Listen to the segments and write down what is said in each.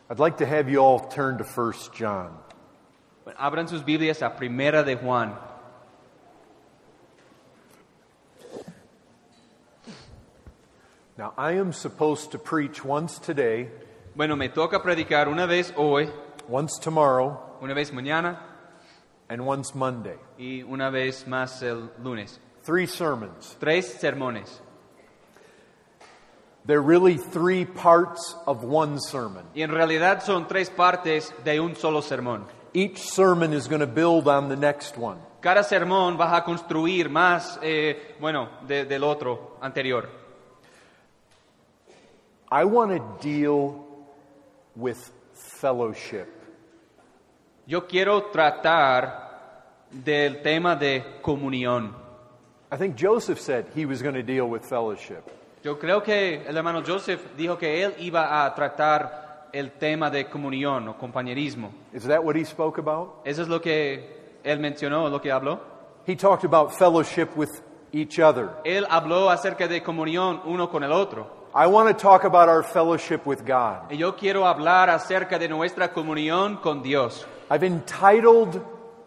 I'd like to have you all turn to 1 John. Abran sus Biblias a Primera de Juan. Now, I am supposed to preach once today, Bueno, me toca predicar una vez hoy, once tomorrow, una vez mañana and once Monday. y una vez más el lunes. 3 sermons. 3 sermones. They're really 3 parts of one sermon. Y en realidad son 3 partes de un solo sermón. Each sermon is going to build on the next one. Cada sermón va a construir más, del otro anterior. I want to deal with fellowship. Yo quiero tratar del tema de comunión. I think Joseph said he was going to deal with fellowship. Yo creo que el hermano Joseph dijo que él iba a tratar el tema de comunión o compañerismo. Is that what he spoke about? Eso es lo que él mencionó, lo que habló. He talked about fellowship with each other. Él habló acerca de comunión uno con el otro. I want to talk about our fellowship with God. Y yo quiero hablar acerca de nuestra comunión con Dios. I've entitled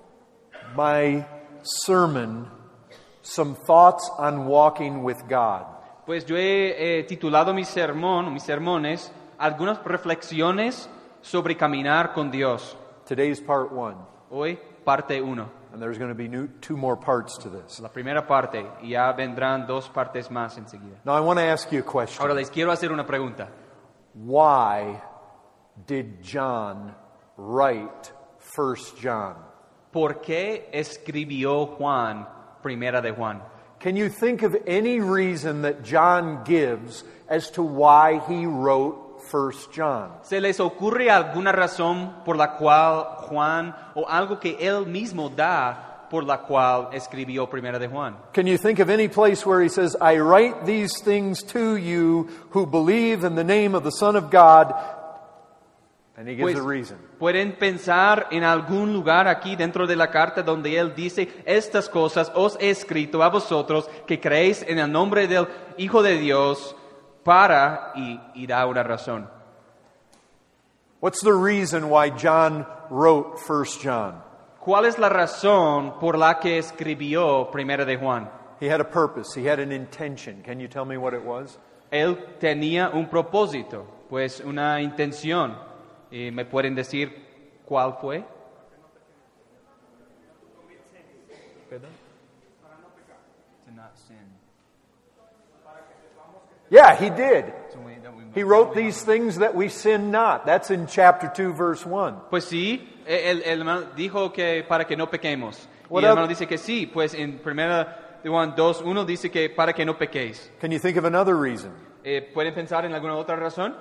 my sermon, Some Thoughts on Walking with God. Pues yo he titulado mis sermones, algunas reflexiones sobre caminar con Dios. Today's part 1, Hoy, parte 1. and there's going to be 2 more parts to this. La primera parte, y ya vendrán 2 partes más enseguida. Now I want to ask you a question. Ahora les quiero hacer una pregunta. Why did John write 1 John? ¿Por qué escribió Juan, Primera de Juan? Can you think of any reason that John gives as to why he wrote 1 John? ¿Se les ocurre alguna razón por la cual Juan, o algo que él mismo da, por la cual escribió Primera de Juan? Can you think of any place where he says, I write these things to you who believe in the name of the Son of God, and he gives Pues, a reason. pueden pensar en algún lugar aquí dentro de la carta donde él dice, estas cosas os he escrito a vosotros que creéis en el nombre del Hijo de Dios, y da una razón. What's the reason why John wrote 1 John? ¿Cuál es la razón por la que escribió Primera de Juan? He had a purpose. He had an intention. Can you tell me what it was? Él tenía un propósito, pues una intención. ¿Me pueden decir cuál fue? ¿Perdón? Yeah, he did. He wrote these things that we sin not. That's in chapter 2, verse 1. Pues sí, el hermano dijo que para que no pequemos. Y What el hermano up? dice que sí, pues en Primera de Juan 2:1 dice que para que no pequéis. Can you think of another reason? ¿Pueden pensar en alguna otra razón?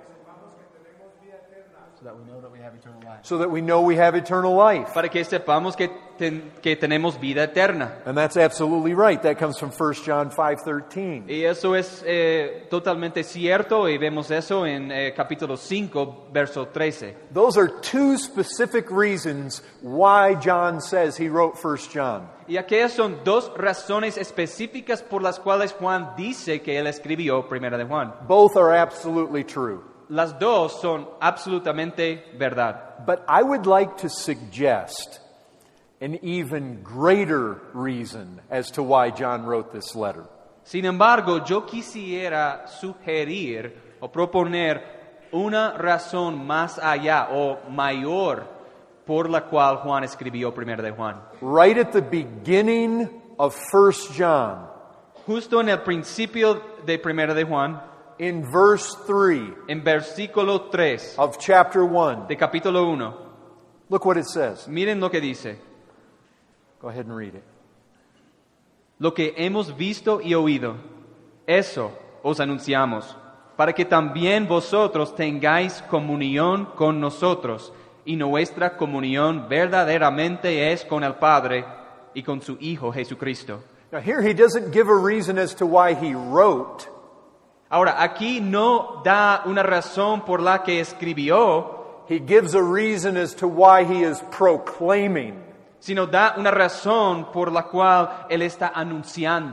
So that we know we have eternal life. Para que sepamos que tenemos vida eterna. And that's absolutely right. That comes from 1 John 5:13. Y eso es totalmente cierto, y vemos eso en capítulo 5, verso 13. Those are 2 specific reasons why John says he wrote 1 John. Y aquellas son 2 razones específicas por las cuales Juan dice que él escribió Primera de Juan. Both are absolutely true. Las 2 son absolutamente verdad. But I would like to suggest an even greater reason as to why John wrote this letter. Sin embargo, yo quisiera sugerir o proponer una razón más allá o mayor por la cual Juan escribió Primera de Juan. Right at the beginning of 1 John, Justo en el principio de Primera de Juan, in verse 3 en versículo 3 of chapter 1, de capítulo 1, look what it says. miren lo que dice. Go ahead and read it. Lo que hemos visto y oído, eso os anunciamos, para que también vosotros tengáis comunión con nosotros, y nuestra comunión verdaderamente es con el Padre y con su Hijo Jesucristo. Now here he doesn't give a reason as to why he wrote. Ahora, aquí no da una razón por la que escribió, He gives a reason as to why he is proclaiming. sino da una razón por la cual él está anunciando.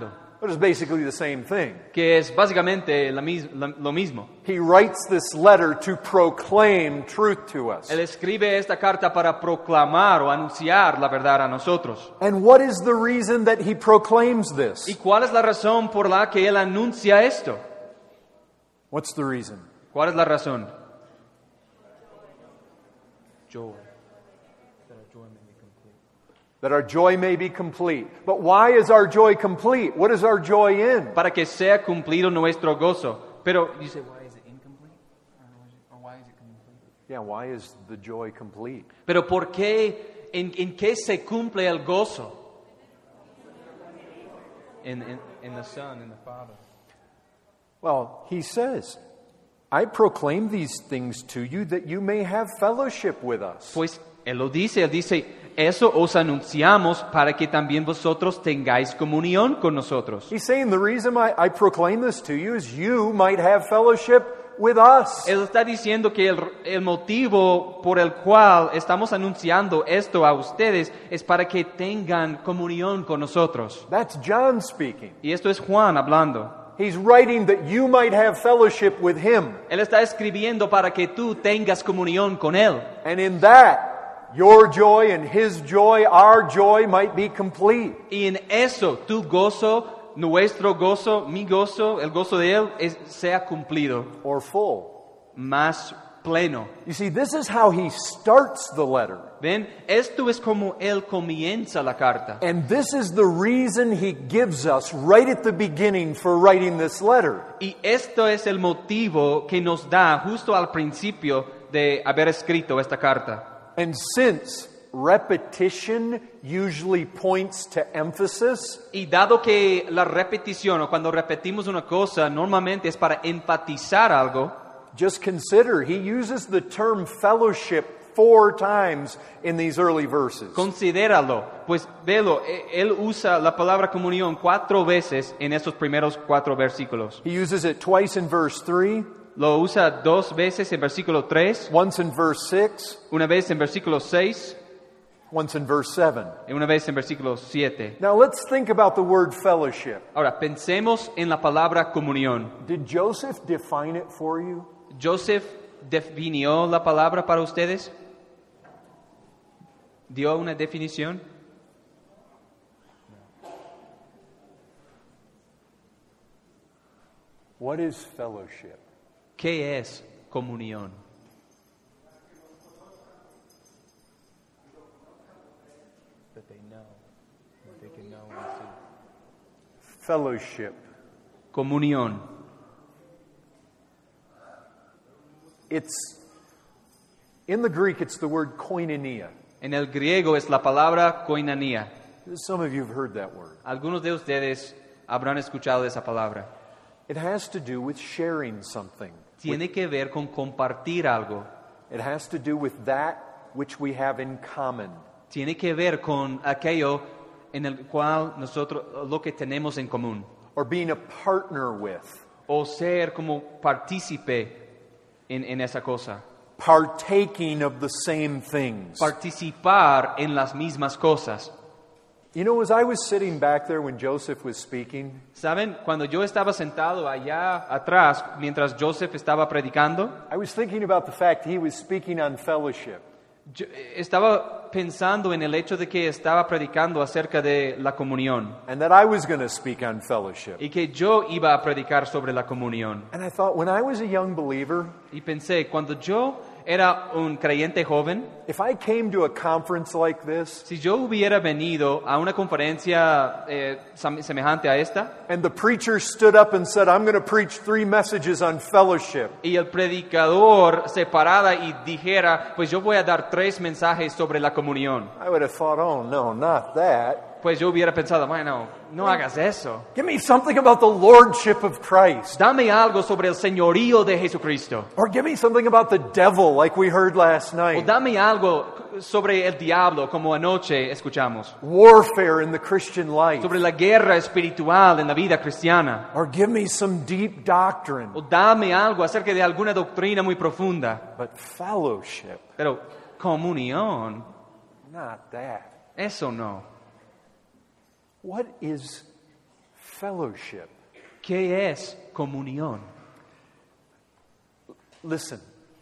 But it's basically the same thing. que es básicamente lo mismo. He writes this letter to proclaim truth to us. Él escribe esta carta para proclamar o anunciar la verdad a nosotros. And what is the reason that he proclaims this? ¿Y cuál es la razón por la que él anuncia esto? What's the reason? ¿Cuál es la razón? Joy. That our joy may be complete. But why is our joy complete? What is our joy in? Para que sea cumplido nuestro gozo. Pero, you say, why is it incomplete? Or why is it complete? Yeah, why is the joy complete? Pero ¿por qué, en qué se cumple el gozo? In the Son, in the Father. Well, he says, I proclaim these things to you that you may have fellowship with us. Pues él dice, eso os anunciamos para que también vosotros tengáis comunión con nosotros. He's saying the reason I proclaim this to you is you might have fellowship with us. Él está diciendo que el motivo por el cual estamos anunciando esto a ustedes es para que tengan comunión con nosotros. That's John speaking. Y esto es Juan hablando. He's writing that you might have fellowship with him. Él está escribiendo para que tú tengas comunión con Él. And in that, your joy and his joy, our joy might be complete. Y en eso, tu gozo, nuestro gozo, mi gozo, el gozo de Él, sea cumplido, Or full. más pleno. You see, this is how he starts the letter. ¿Ven? Esto es como Él comienza la carta. And this is the reason he gives us right at the beginning for writing this letter. Y esto es el motivo que nos da justo al principio de haber escrito esta carta. And since repetition usually points to emphasis, Y dado que la repetición o cuando repetimos una cosa normalmente es para enfatizar algo, just consider he uses the term fellowship 4 times in these early verses. considéralo, pues velo, él usa la palabra comunión 4 veces en esos primeros 4 versículos. He uses it twice in verse 3, Lo usa 2 veces en versículo 3, once in verse 6, una vez en versículo 6 once in verse 7. y una vez en versículo 7. Now let's think about the word fellowship. Ahora, pensemos en la palabra comunión. Did Joseph define it for you? ¿Joseph definió la palabra para ustedes? ¿Dio una definición? What is fellowship? ¿Qué es comunión? Fellowship. Comunión. It's in the Greek it's the word koinonia. En el griego es la palabra koinonia. Some of you have heard that word. Algunos de ustedes habrán escuchado esa palabra. It has to do with sharing something. Tiene que ver con compartir algo. It has to do with that which we have in common. Tiene que ver con aquello en el cual nosotros lo que tenemos en común. Or being a partner with. O ser como partícipe en esa cosa. Partaking of the same things. Participar en las mismas cosas. You know, as I was sitting back there when Joseph was speaking, ¿Saben? Cuando yo estaba sentado allá atrás mientras Joseph estaba predicando, I was thinking about the fact he was speaking on fellowship. yo estaba pensando en el hecho de que estaba predicando acerca de la comunión And that I was going to speak on fellowship. y que yo iba a predicar sobre la comunión. And I thought, when I was a young believer, Y pensé, cuando yo era un creyente joven, if I came to a conference like this, si yo hubiera venido a una conferencia semejante a esta and the preacher stood up and said, I'm going to preach 3 messages on fellowship, y el predicador se parara y dijera, pues yo voy a dar 3 mensajes sobre la comunión, I would have thought, oh no, not that. pues yo hubiera pensado, bueno, no hagas eso. Give me something about the lordship of Christ. Dame algo sobre el señorío de Jesucristo. Or give me something about the devil like we heard last O night. dame algo sobre el diablo, como anoche escuchamos. Warfare in the Christian life. Sobre la guerra espiritual en la vida cristiana. Or give me some deep doctrine. O dame algo acerca de alguna doctrina muy profunda. But fellowship, Pero comunión, not that. eso no. What is fellowship? ¿Qué es comunión? Listen,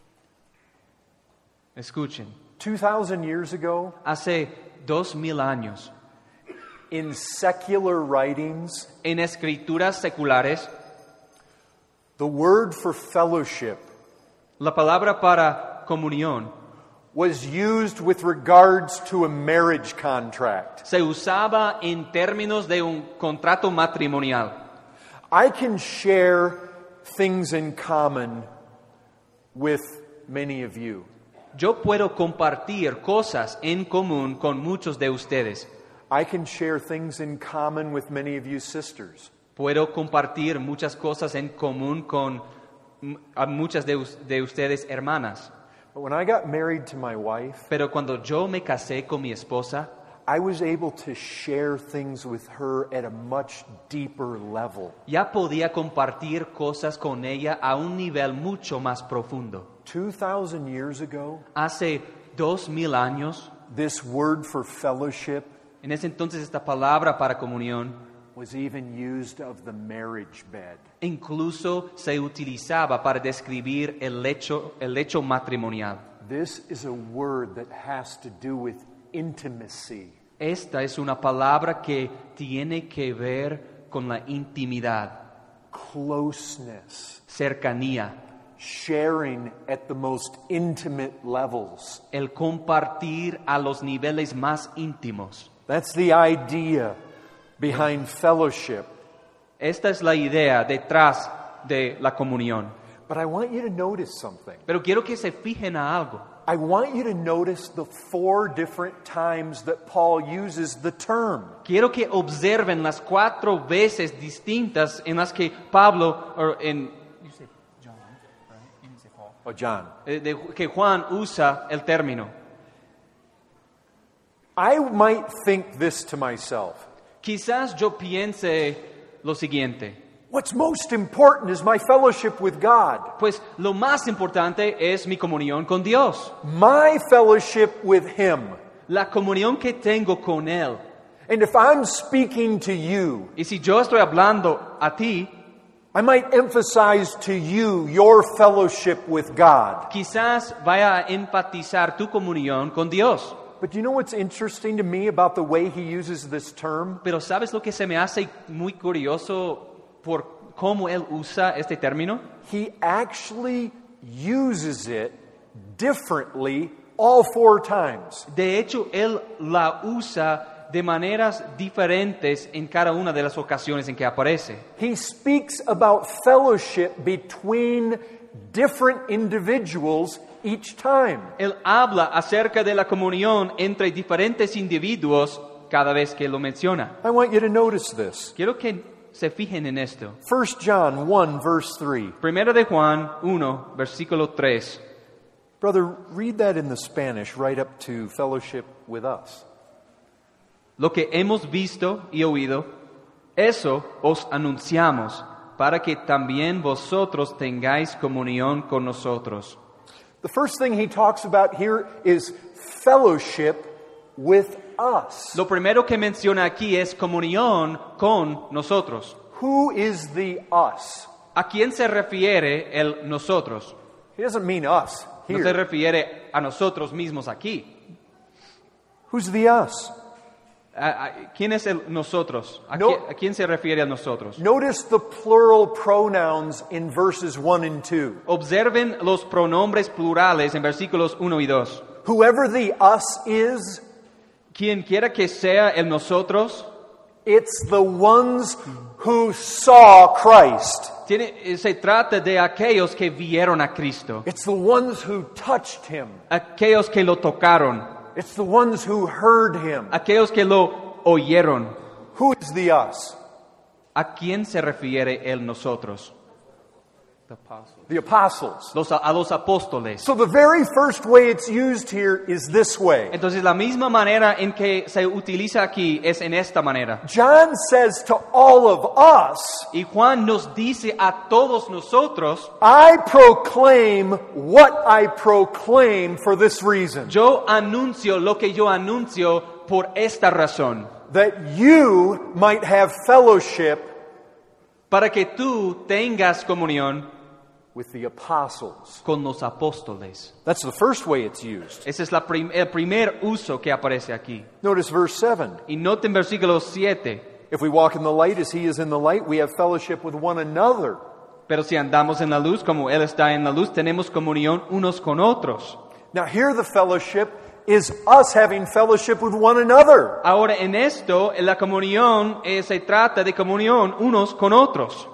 Escuchen, 2,000 years ago, hace 2000 años, in secular writings, en escrituras seculares, the word for fellowship la palabra para comunión was used with regards to a marriage contract. se usaba en términos de un contrato matrimonial. I can share things in common with many of you. Yo puedo compartir cosas en común con muchos de ustedes. I can share things in common with many of you sisters. Puedo compartir muchas cosas en común con a muchas de ustedes hermanas. But when I got married to my wife, Pero cuando yo me casé con mi esposa, I was able to share things with her at a much deeper level. ya podía compartir cosas con ella a un nivel mucho más profundo. 2,000 years ago, Hace 2000 años, this word for fellowship en ese entonces esta palabra para comunión was even used of the marriage bed. incluso se utilizaba para describir el lecho matrimonial. This is a word that has to do with intimacy. Esta es una palabra que tiene que ver con la intimidad, Closeness. cercanía, Sharing at the most intimate levels. el compartir a los niveles más íntimos. That's the idea behind fellowship. Esta es la idea detrás de la comunión. But I want you to notice something. Pero quiero que se fijen a algo. I want you to notice the 4 different times that Paul uses the term. Quiero que observen las 4 veces distintas en las que Pablo, Oh, John. que Juan usa el término. I might think this to myself. Quizás yo piense lo siguiente. What's most important is my fellowship with God. Pues lo más importante es mi comunión con Dios. My fellowship with Him. La comunión que tengo con Él. And if I'm speaking to you, Y si yo estoy hablando a ti, I might emphasize to you your fellowship with God. quizás vaya a enfatizar tu comunión con Dios. But do you know what's interesting to me about the way he uses this term? Pero ¿sabes lo que se me hace muy curioso por cómo Él usa este término? He actually uses it differently all 4 times. De hecho, Él la usa de maneras diferentes en cada una de las ocasiones en que aparece. He speaks about fellowship between different individuals each time. Él habla acerca de la comunión entre diferentes individuos cada vez que lo menciona. I want you to notice this. Quiero que se fijen en esto. 1 John 1 verse 3. Primero de Juan 1, versículo 3. Brother, read that in the Spanish right up to fellowship with us. Lo que hemos visto y oído, eso os anunciamos, para que también vosotros tengáis comunión con nosotros. The first thing he talks about here is fellowship with us. Lo primero que menciona aquí es comunión con nosotros. Who is the us? ¿A quién se refiere el nosotros? He doesn't mean us No se here. refiere a nosotros mismos aquí. Who's the us? ¿Quién es el nosotros? No. ¿A quién se refiere a nosotros? Notice the plural pronouns in verses 1 and 2. Observen los pronombres plurales en versículos 1 y 2. Whoever the us is, Quien quiera que sea el nosotros, it's the ones who saw Christ. se trata de aquellos que vieron a Cristo, It's the ones who touched Him. aquellos que lo tocaron, It's the ones who heard Him. aquellos que lo oyeron. Who is the us? ¿A quién se refiere el nosotros? The apostles. A los apóstoles. So the very first way it's used here is this way. Entonces la misma manera en que se utiliza aquí es en esta manera. John says to all of us, Y Juan nos dice a todos nosotros, I proclaim what I proclaim for this reason, yo anuncio lo que yo anuncio por esta razón, that you might have fellowship para que tú tengas comunión with the apostles. con los apóstoles. That's the first way it's used. Ese es el primer uso que aparece aquí. Notice verse 7. Y noten versículo 7. If we walk in the light as he is in the light, we have fellowship with one another. Pero si andamos en la luz como Él está en la luz, tenemos comunión unos con otros. Now here the fellowship is us having fellowship with one another. Ahora en esto, en la comunión, se trata de comunión unos con otros.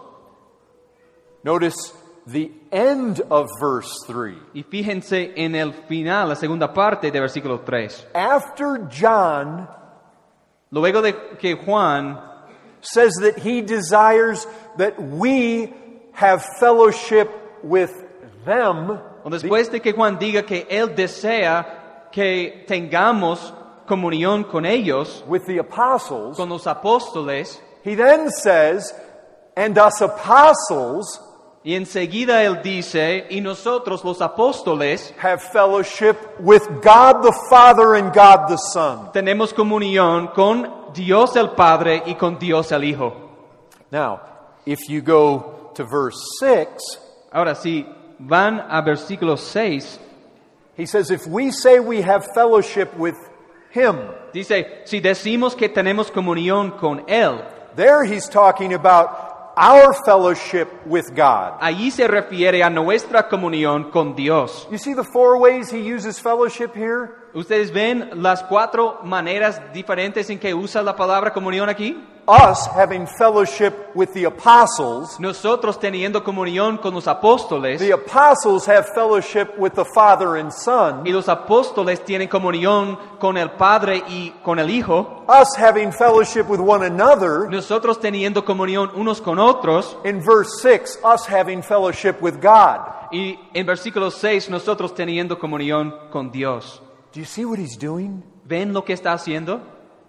Notice the end of verse 3. Y fíjense en el final, la segunda parte de versículo 3. After John Luego de que Juan says that he desires that we have fellowship with them, o después de que Juan diga que Él desea que tengamos comunión con ellos, with the apostles, con los apóstoles, he then says, and us apostles y enseguida Él dice, y nosotros los apóstoles have fellowship with God the Father and God the Son. tenemos comunión con Dios el Padre y con Dios el Hijo. Now, if you go to verse 6, Ahora, si van a versículo 6, he says, if we say we have fellowship with Him, dice, si decimos que tenemos comunión con Él, there he's talking about our fellowship with God. allí se refiere a nuestra comunión con Dios. You see the four ways he uses fellowship here? ¿Ustedes ven las 4 maneras diferentes en que usa la palabra comunión aquí? Us having fellowship with the apostles. Nosotros teniendo comunión con los apóstoles, The apostles have fellowship with the Father and Son. y los apóstoles tienen comunión con el Padre y con el Hijo. Us having fellowship with one another. Nosotros teniendo comunión unos con otros. In verse 6, us having fellowship with God. Y en versículo 6, nosotros teniendo comunión con Dios. Do you see what he's doing? ¿Ven lo que está haciendo?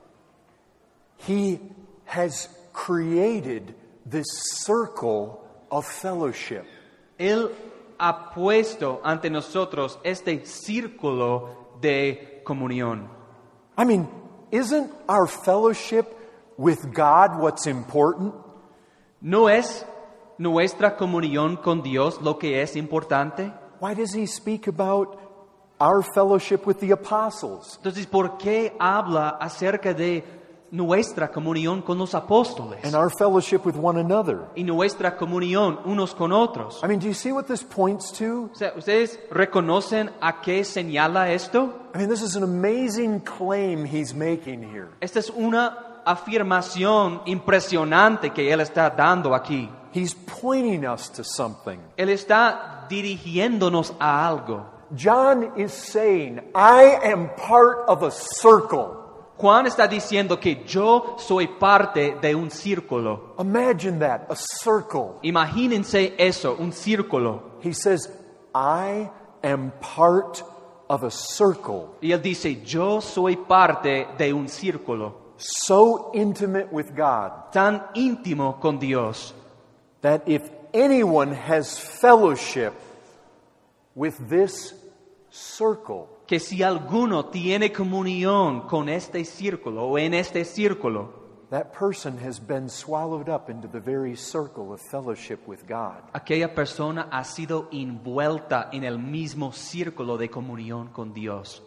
He has created this circle of fellowship. Él ha puesto ante nosotros este círculo de comunión. I mean, isn't our fellowship with God what's important? ¿No es nuestra comunión con Dios lo que es importante? Why does he speak about our fellowship with the apostles? Entonces, ¿por qué habla acerca de nuestra comunión con los apóstoles And our fellowship with one another? y nuestra comunión unos con otros? I mean, do you see what this points to? O sea, ¿ustedes reconocen a qué señala esto? I mean, this is an amazing claim he's making here. Esta es una afirmación impresionante que Él está dando aquí. He's pointing us to something. Él está dirigiéndonos a algo. John is saying, I am part of a circle. Juan está diciendo que yo soy parte de un círculo. Imagine that, a circle. Imagínense eso, un círculo. He says, I am part of a circle. Y él dice, yo soy parte de un círculo So intimate with God tan íntimo con Dios, that if anyone has fellowship with this circle, que si alguno tiene comunión con este círculo o en este círculo, that person has been swallowed up into the very circle of fellowship with God. aquella persona ha sido envuelta en el mismo círculo de comunión con Dios.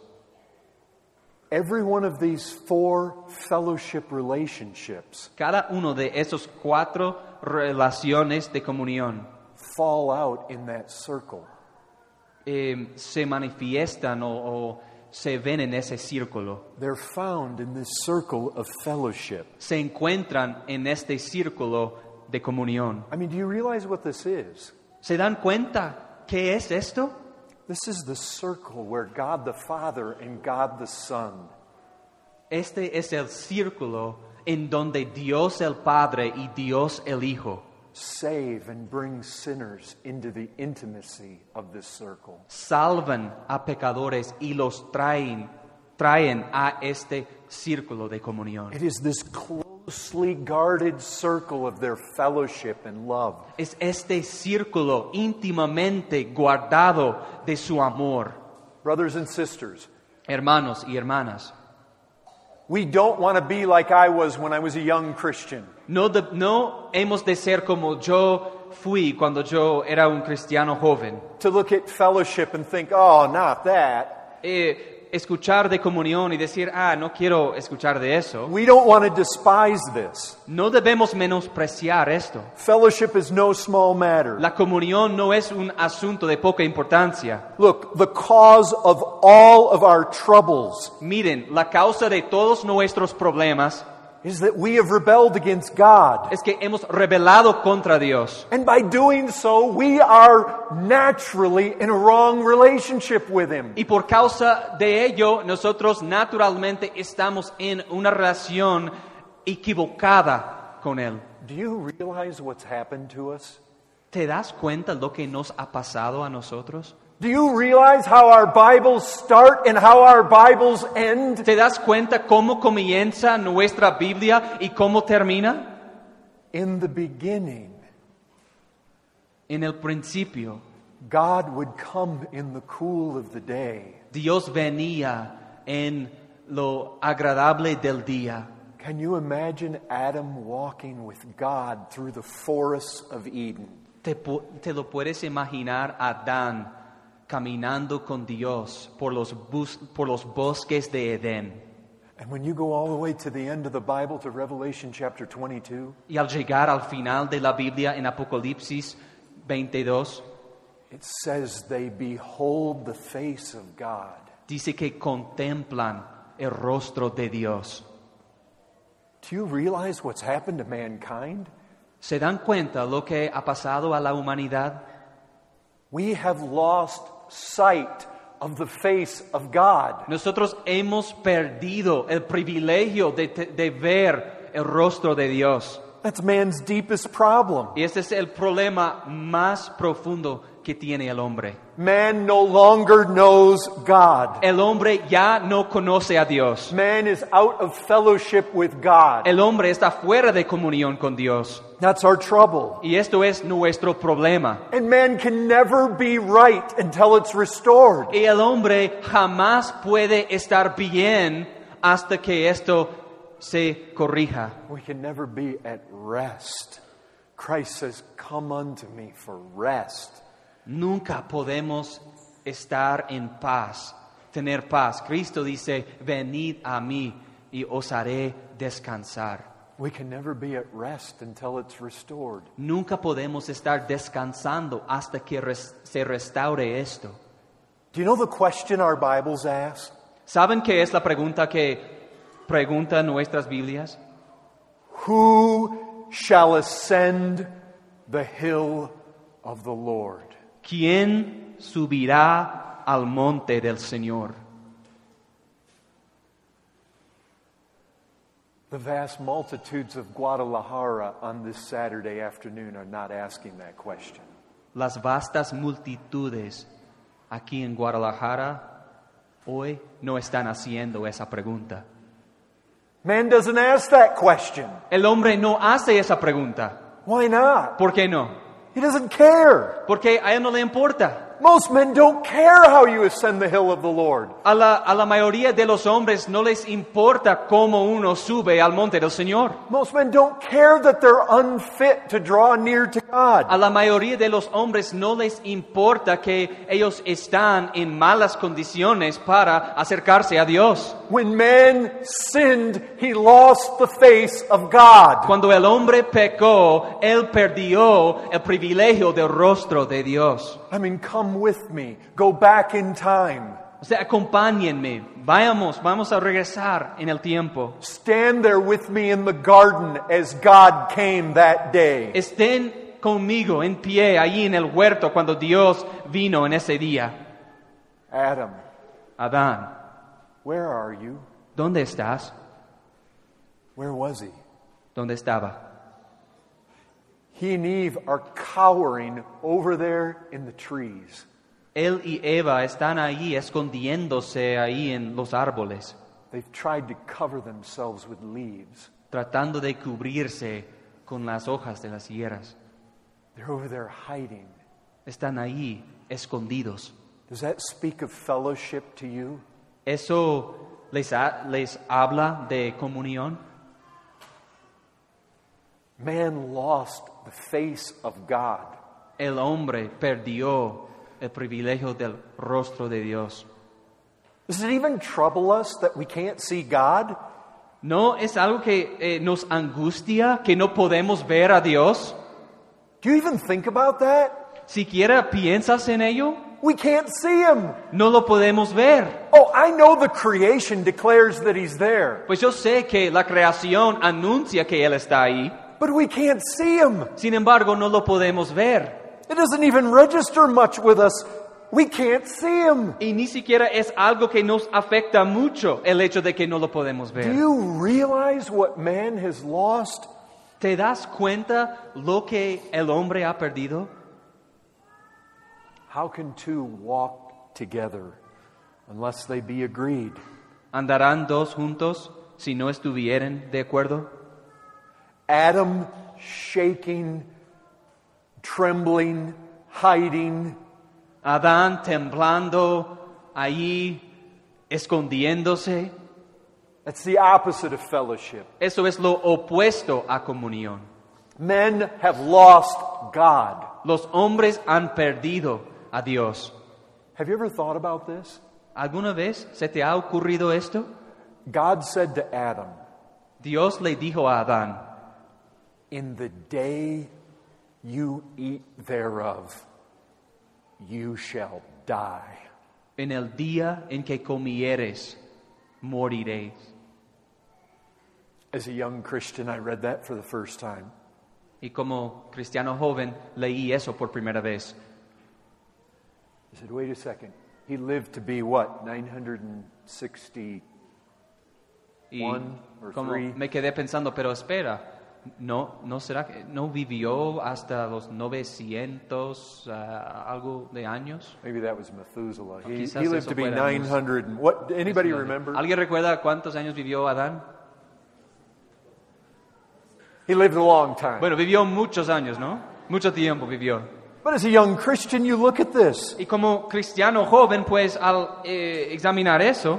Every one of these 4 fellowship relationships Cada uno de esos 4 relaciones de comunión fall out in that circle. se manifiestan o se ven en ese círculo. They're found in this circle of fellowship. Se encuentran en este círculo de comunión. I mean, do you realize what this is? ¿Se dan cuenta qué es esto? This is the circle where God the Father and God the Son Este es el círculo en donde Dios el Padre y Dios el Hijo save and bring sinners into the intimacy of this circle. salvan a pecadores y los traen a este círculo de comunión. It is this closely guarded circle of their fellowship and love. Es este círculo íntimamente guardado de su amor. Brothers and sisters, Hermanos y hermanas, We don't want to be like I was when I was a young Christian. No hemos de ser como yo fui cuando yo era un cristiano joven. To look at fellowship and think, oh, not that. Escuchar de comunión y decir, no quiero escuchar de eso. We don't want to despise this. No debemos menospreciar esto. Fellowship is no small matter. La comunión no es un asunto de poca importancia. Look, the cause of all of our troubles Miren, la causa de todos nuestros problemas is that we have rebelled against God. es que hemos rebelado contra Dios. And by doing so, we are naturally in a wrong relationship with Him. Y por causa de ello, nosotros naturalmente estamos en una relación equivocada con Él. Do you realize what's happened to us? ¿Te das cuenta lo que nos ha pasado a nosotros? Do you realize how our Bibles start and how our Bibles end? ¿Te das cuenta cómo comienza nuestra Biblia y cómo termina? In the beginning, En el principio, God would come in the cool of the day. Dios venía en lo agradable del día. Can you imagine Adam walking with God through the forests of Eden? ¿Te lo puedes imaginar a Adán caminando con Dios por los bosques de Edén? And when you go all the way to the end of the Bible, to Revelation chapter 22, Y al llegar al final de la Biblia en Apocalipsis 22, it says they behold the face of God. dice que contemplan el rostro de Dios. Do you realize what's happened to mankind? ¿Se dan cuenta lo que ha pasado a la humanidad? We have lost sight of the face of God. Nosotros hemos perdido el privilegio de ver el rostro de Dios. That's man's deepest problem. Y este es el problema más profundo que tiene el hombre. Man no longer knows God. El hombre ya no conoce a Dios. Man is out of fellowship with God. El hombre está fuera de comunión con Dios. That's our trouble. Y esto es nuestro problema. And man can never be right until it's restored. Y el hombre jamás puede estar bien hasta que esto se corrija. We can never be at rest. Christ says, "Come unto me for rest." Nunca podemos estar en paz, tener paz. Cristo dice, venid a mí y os haré descansar. We can never be at rest until it's restored. Nunca podemos estar descansando hasta que se restaure esto. Do you know the question our Bibles ask? ¿Saben qué es la pregunta que preguntan nuestras Biblias? Who shall ascend the hill of the Lord? ¿Quién subirá al monte del Señor? The vast multitudes of Guadalajara on this Saturday afternoon are not asking that question. Las vastas multitudes aquí en Guadalajara hoy no están haciendo esa pregunta. Man doesn't ask that question. El hombre no hace esa pregunta. Why not? ¿Por qué no? He doesn't care. Porque a él no le importa. Most men don't care how you ascend the hill of the Lord. A la mayoría de los hombres no les importa cómo uno sube al monte del Señor. Most men don't care that they're unfit to draw near to God. A la mayoría de los hombres no les importa que ellos están en malas condiciones para acercarse a Dios. When man sinned, he lost the face of God. Cuando el hombre pecó, él perdió el privilegio del rostro de Dios. I mean, come with me. Go back in time. O sea, acompáñenme, vamos a regresar en el tiempo. Stand there with me in the garden as God came that day. Estén conmigo en pie allí en el huerto cuando Dios vino en ese día. Adam, Adán, where are you? ¿dónde estás? Where was he? ¿Dónde estaba? He and Eve are cowering over there in the trees. Él y Eva están ahí escondiéndose ahí en los árboles, They've tried to cover themselves with leaves. tratando de cubrirse con las hojas de las higueras. They're over there hiding. Están ahí escondidos. Does that speak of fellowship to you? ¿Eso les habla de comunión? Man lost the face of God. El hombre perdió el privilegio del rostro de Dios. Does it even trouble us that we can't see God? ¿No es algo que nos angustia que no podemos ver a Dios? Do you even think about that? ¿Siquiera piensas en ello? We can't see Him. No lo podemos ver. Oh, I know the creation declares that He's there, Pues yo sé que la creación anuncia que Él está ahí. but we can't see Him. Sin embargo, no lo podemos ver. It doesn't even register much with us. We can't see Him. Y ni siquiera es algo que nos afecta mucho el hecho de que no lo podemos Do ver. you realize what man has lost? ¿Te das cuenta lo que el hombre ha perdido? How can two walk together unless they be agreed? ¿Andarán dos juntos si no estuvieran de acuerdo? Adam shaking, trembling, hiding. Adán temblando, ahí escondiéndose. That's the opposite of fellowship. Eso es lo opuesto a comunión. Men have lost God. Los hombres han perdido a Dios. Have you ever thought about this? ¿Alguna vez se te ha ocurrido esto? God said to Adam, Dios le dijo a Adán, "In the day you eat thereof, you shall die." en el día en que comieres, moriréis. As a young Christian, I read that for the first time. Y como cristiano joven, leí eso por primera vez. I said, wait a second. He lived to be what, 961 Y or como 3? me quedé pensando, pero espera, ¿no será que no vivió hasta los 900 algo de años? Maybe that was Methuselah. He Quizás lived eso to be fuera 900. And what? Anybody remember? ¿Alguien recuerda cuántos años vivió Adán? He lived a long time. Bueno, vivió muchos años, ¿no? Mucho tiempo vivió. But as a young Christian, you look at this. Y como cristiano joven, pues al examinar eso,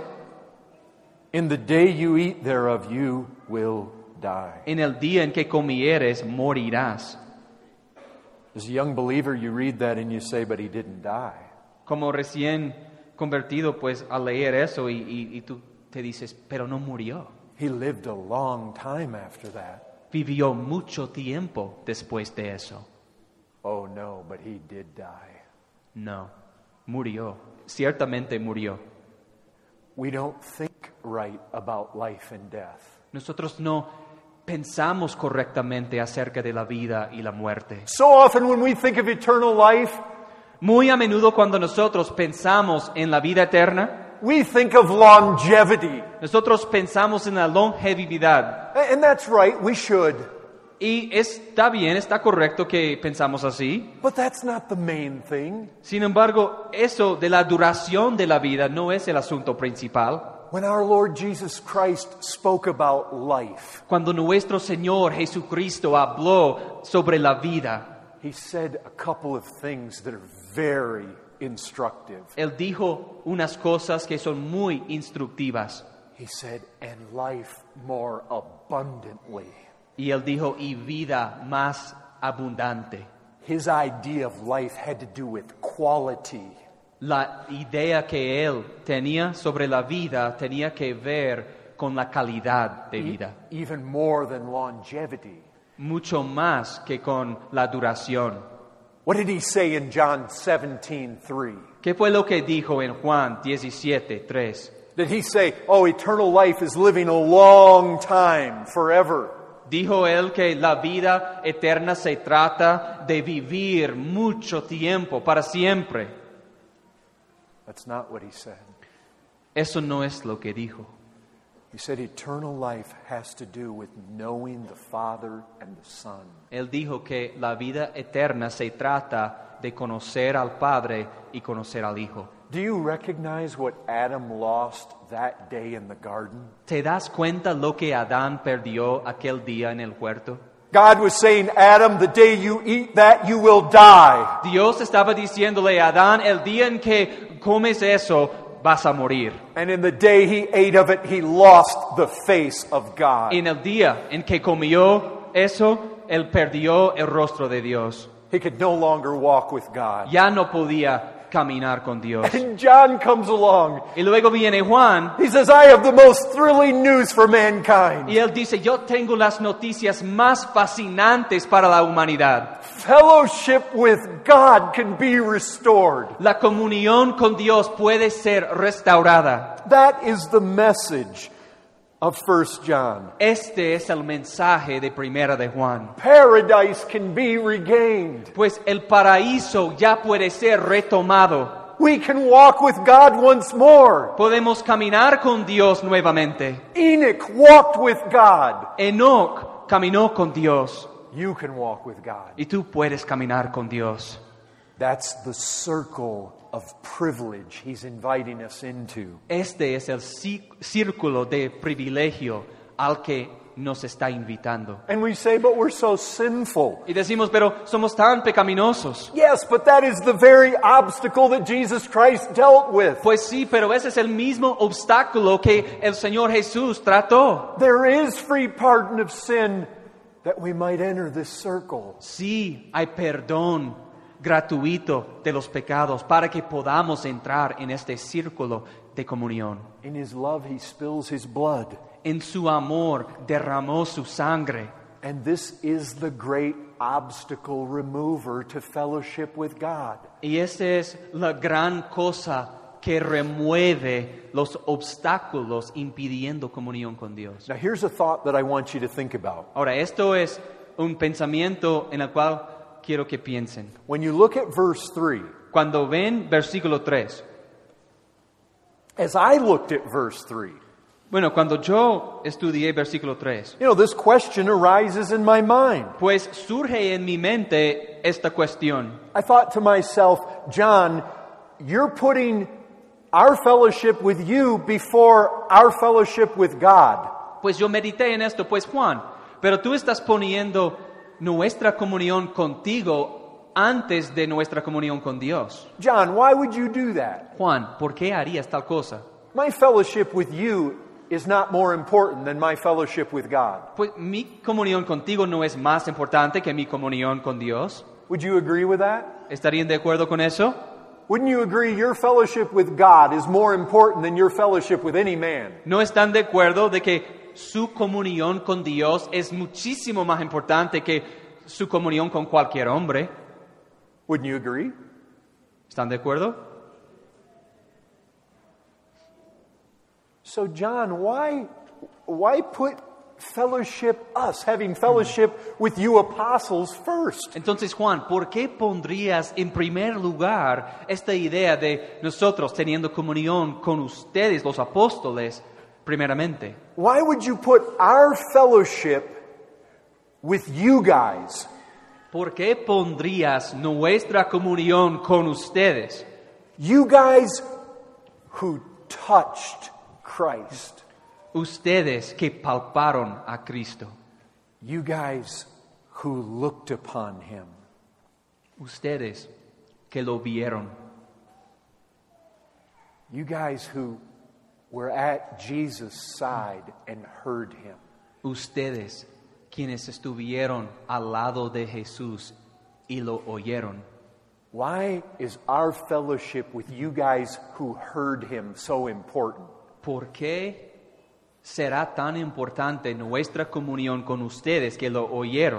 In the day you eat thereof, you will die. en el día en que comieres, morirás. As a young believer, you read that and you say, but he didn't die. Como recién convertido, pues al leer eso y tú te dices, pero no murió. He lived a long time after that. Vivió mucho tiempo después de eso. Oh no, but he did die. No, murió. Ciertamente murió. We don't think right about life and death. Nosotros no pensamos correctamente acerca de la vida y la muerte. So often when we think of eternal life, Muy a menudo cuando nosotros pensamos en la vida eterna, we think of longevity. nosotros pensamos en la longevidad. And that's right, we should. Y está bien, está correcto que pensamos así. But that's not the main thing. Sin embargo, eso de la duración de la vida no es el asunto principal. When our Lord Jesus Christ spoke about life, Cuando nuestro Señor Jesucristo habló sobre la vida, he said a couple of things that are very instructive. Él dijo unas cosas que son muy instructivas. He said, and life more abundantly. Y Él dijo, y vida más abundante. His idea of life had to do with quality. La idea que Él tenía sobre la vida tenía que ver con la calidad de vida. Even more than longevity. Mucho más que con la duración. What did he say in John 17:3? ¿Qué fue lo que dijo en Juan 17:3? Did he say, oh, eternal life is living a long time, forever? Dijo él que la vida eterna se trata de vivir mucho tiempo, para siempre. That's not what he said. Eso no es lo que dijo. He said eternal life has to do with knowing the Father and the Son. Él dijo que la vida eterna se trata de conocer al Padre y conocer al Hijo. Do you recognize what Adam lost that day in the garden? ¿Te das cuenta lo que Adán perdió aquel día en el huerto? God was saying, Adam, the day you eat that, you will die. Dios estaba diciéndole a Adán, el día en que comes eso, vas a morir. And in the day he ate of it, he lost the face of God. En el día en que comió eso, él perdió el rostro de Dios. He could no longer walk with God. Ya no podía caminar con Dios. And John comes along. Y luego viene Juan He says, I have the most thrilling news for mankind. y él dice, yo tengo las noticias más fascinantes para la humanidad. Fellowship with God can be restored. La comunión con Dios puede ser restaurada. That is the message of 1 John. Este es el mensaje de Primera de Juan. Paradise can be regained. Pues el paraíso ya puede ser retomado. We can walk with God once more. Podemos caminar con Dios nuevamente. Enoch walked with God. Enoc caminó con Dios. You can walk with God. Y tú puedes caminar con Dios. That's the circle of privilege He's inviting us into. Este es el círculo de privilegio al que nos está invitando. And we say, but we're so sinful. Y decimos, pero somos tan pecaminosos. Yes, but that is the very obstacle that Jesus Christ dealt with. Pues sí, pero ese es el mismo obstáculo que el Señor Jesús trató. There is free pardon of sin that we might enter this circle. Sí, hay perdón gratuito de los pecados para que podamos entrar en este círculo de comunión. In His love, He spills His blood. En su amor derramó su sangre. And this is the great obstacle remover to fellowship with God. Y esa es la gran cosa que remueve los obstáculos impidiendo comunión con Dios. Now here's a thought that I want you to think about. Ahora, esto es un pensamiento en el cual quiero que piensen. When you look at verse 3, Cuando ven versículo 3, as I looked at verse 3, bueno, cuando yo estudié versículo 3, this question arises in my mind. pues surge en mi mente esta cuestión. I thought to myself, John, you're putting our fellowship with you before our fellowship with God. Pues yo medité en esto, pues Juan, pero tú estás poniendo nuestra comunión contigo antes de nuestra comunión con Dios. John, why would you do that? Juan, ¿por qué harías tal cosa? My fellowship with you is not more important than my fellowship with God. Pues mi comunión contigo no es más importante que mi comunión con Dios. Would you agree with that? ¿Estarían de acuerdo con eso? Wouldn't you agree your fellowship with God is more important than your fellowship with any man? ¿No están de acuerdo de que su comunión con Dios es muchísimo más importante que su comunión con cualquier hombre? Wouldn't you agree? ¿Están de acuerdo? So John, why put having fellowship with you apostles first? Entonces, Juan, ¿por qué pondrías en primer lugar esta idea de nosotros teniendo comunión con ustedes, los apóstoles, primeramente? Why would you put our fellowship with you guys? ¿Por qué pondrías nuestra comunión con ustedes? You guys who touched Christ. Ustedes que palparon a Cristo. You guys who looked upon Him. Ustedes que lo vieron. You guys who were at Jesus' side and heard Him. Ustedes quienes estuvieron al lado de Jesús y lo oyeron. Why is our fellowship with you guys who heard Him so important? ¿Por qué será tan importante nuestra comunión con ustedes que lo oyeron?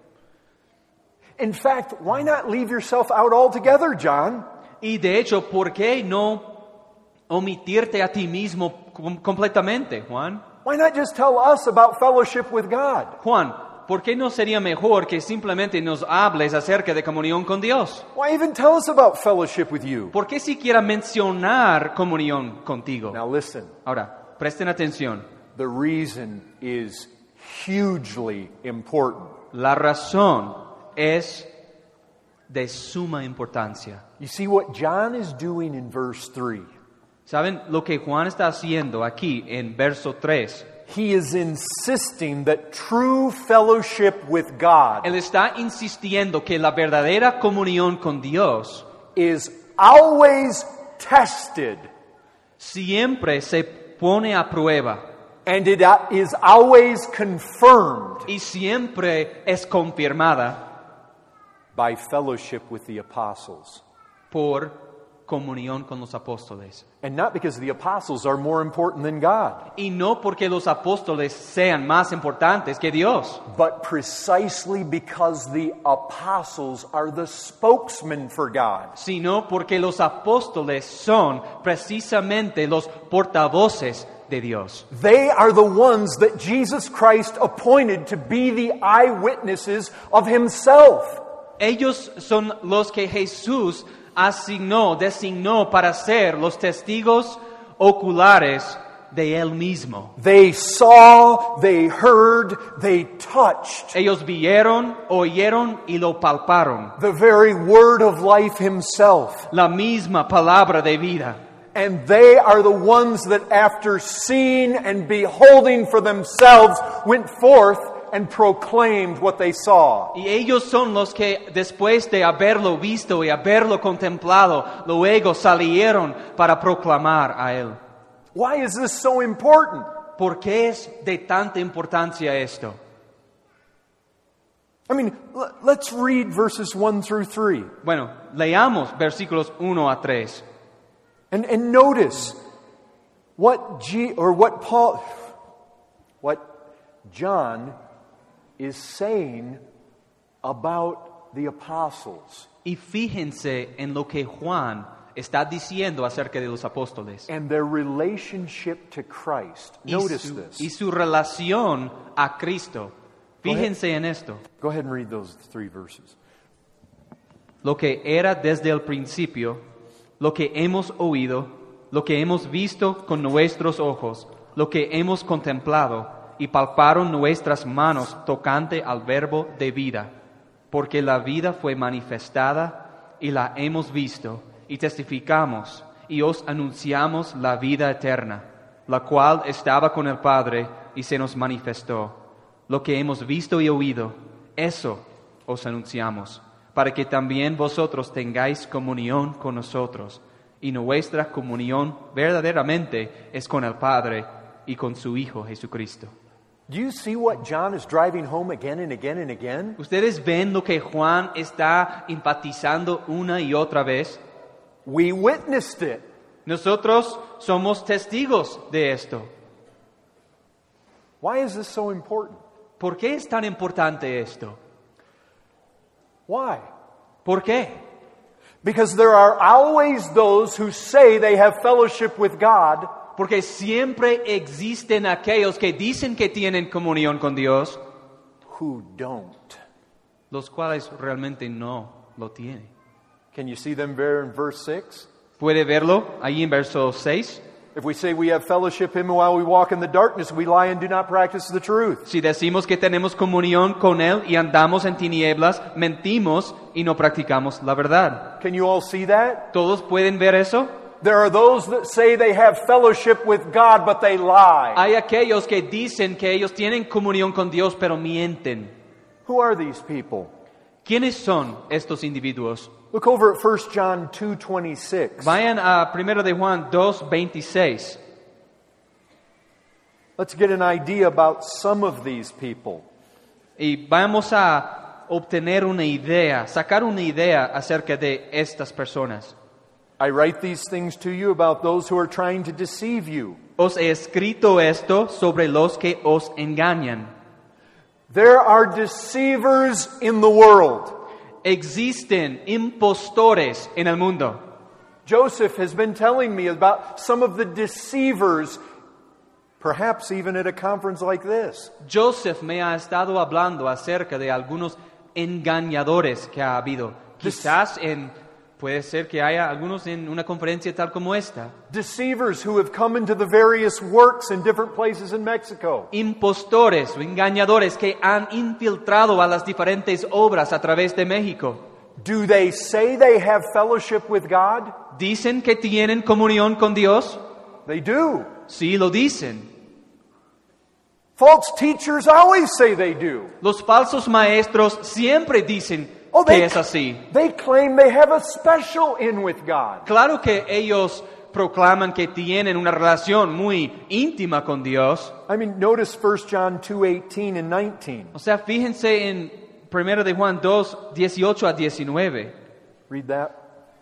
In fact, why not leave yourself out altogether, John? Y de hecho, ¿por qué no omitirte a ti mismo completamente, Juan? Why not just tell us about fellowship with God? Juan, ¿por qué no sería mejor que simplemente nos hables acerca de comunión con Dios? Why even tell us about fellowship with you? ¿Por qué siquiera mencionar comunión contigo? Now listen, Ahora, presten atención. the reason is hugely important. La razón es de suma importancia. You see what John is doing in verse 3? ¿Saben lo que Juan está haciendo aquí en verso 3? He is insisting that true fellowship with God Él está insistiendo que la verdadera comunión con Dios is always tested siempre se pone a prueba and it is always confirmed y siempre es confirmada by fellowship with the apostles. por comunión con los apóstoles. And not because the apostles are more important than God, Y no porque los apóstoles sean más importantes que Dios, but precisely because the apostles are the spokesman for God. sino porque los apóstoles son precisamente los portavoces de Dios. They are the ones that Jesus Christ appointed to be the eyewitnesses of himself. Ellos son los que Jesús designó para ser los testigos oculares de Él mismo. They saw, they heard, they touched Ellos vieron, oyeron y lo palparon. the very word of life himself. La misma palabra de vida. And they are the ones that after seeing and beholding for themselves went forth and proclaimed what they saw. Y ellos son los que después de haberlo visto y haberlo contemplado, luego salieron para proclamar a Él. Why is this so important? ¿Por qué es de tanta importancia esto? I mean, let's read verses 1 through 3. Bueno, leamos versículos 1 a 3. And notice what John is saying about the apostles Y fíjense en lo que Juan está diciendo acerca de los apóstoles and their relationship to Christ. Notice y this. su relación a Cristo. Go ahead. Fíjense en esto. Go ahead and read those 3 verses. Lo que era desde el principio, lo que hemos oído, lo que hemos visto con nuestros ojos, lo que hemos contemplado y palparon nuestras manos tocante al verbo de vida, porque la vida fue manifestada y la hemos visto y testificamos y os anunciamos la vida eterna, la cual estaba con el Padre y se nos manifestó. Lo que hemos visto y oído, eso os anunciamos, para que también vosotros tengáis comunión con nosotros, y nuestra comunión verdaderamente es con el Padre y con su Hijo Jesucristo. Do you see what John is driving home again and again and again? ¿Ustedes ven lo que Juan está enfatizando una y otra vez? We witnessed it. Nosotros somos testigos de esto. Why is this so important? ¿Por qué es tan importante esto? Why? ¿Por qué? Because there are always those who say they have fellowship with God, Porque siempre existen aquellos que dicen que tienen comunión con Dios, who don't. los cuales realmente no lo tienen. Can you see them there in verse 6? ¿Puede verlo ahí en verso 6? If we say we have fellowship him while we walk in the darkness, we lie and do not practice the truth. Si decimos que tenemos comunión con Él y andamos en tinieblas, mentimos y no practicamos la verdad. Can you all see that? ¿Todos pueden ver eso? There are those that say they have fellowship with God, but they lie. Hay aquellos que dicen que ellos tienen comunión con Dios, pero mienten. Who are these people? ¿Quiénes son estos individuos? Look over at 1 John 2:26. Vayan a 1 de Juan 2:26. Let's get an idea about some of these people. Y vamos a obtener una idea, sacar una idea acerca de estas personas. I write these things to you about those who are trying to deceive you. Os he escrito esto sobre los que os engañan. There are deceivers in the world. Existen impostores en el mundo. Joseph has been telling me about some of the deceivers, perhaps even at a conference like this. Joseph me ha estado hablando acerca de algunos engañadores que ha habido. Quizás puede ser que haya algunos en una conferencia tal como esta. Deceivers who have come into the various works in different places in Mexico. Impostores o engañadores que han infiltrado a las diferentes obras a través de México. Do they say they have fellowship with God? ¿Dicen que tienen comunión con Dios? They do. Sí, lo dicen. False teachers always say they do. Los falsos maestros siempre dicen que es así. They claim they have a special in with God. Claro que ellos proclaman que tienen una relación muy íntima con Dios. I mean, notice 1 John 2:18 and 19. O sea, fíjense en 1 de Juan 2, 18 a 19. Read that.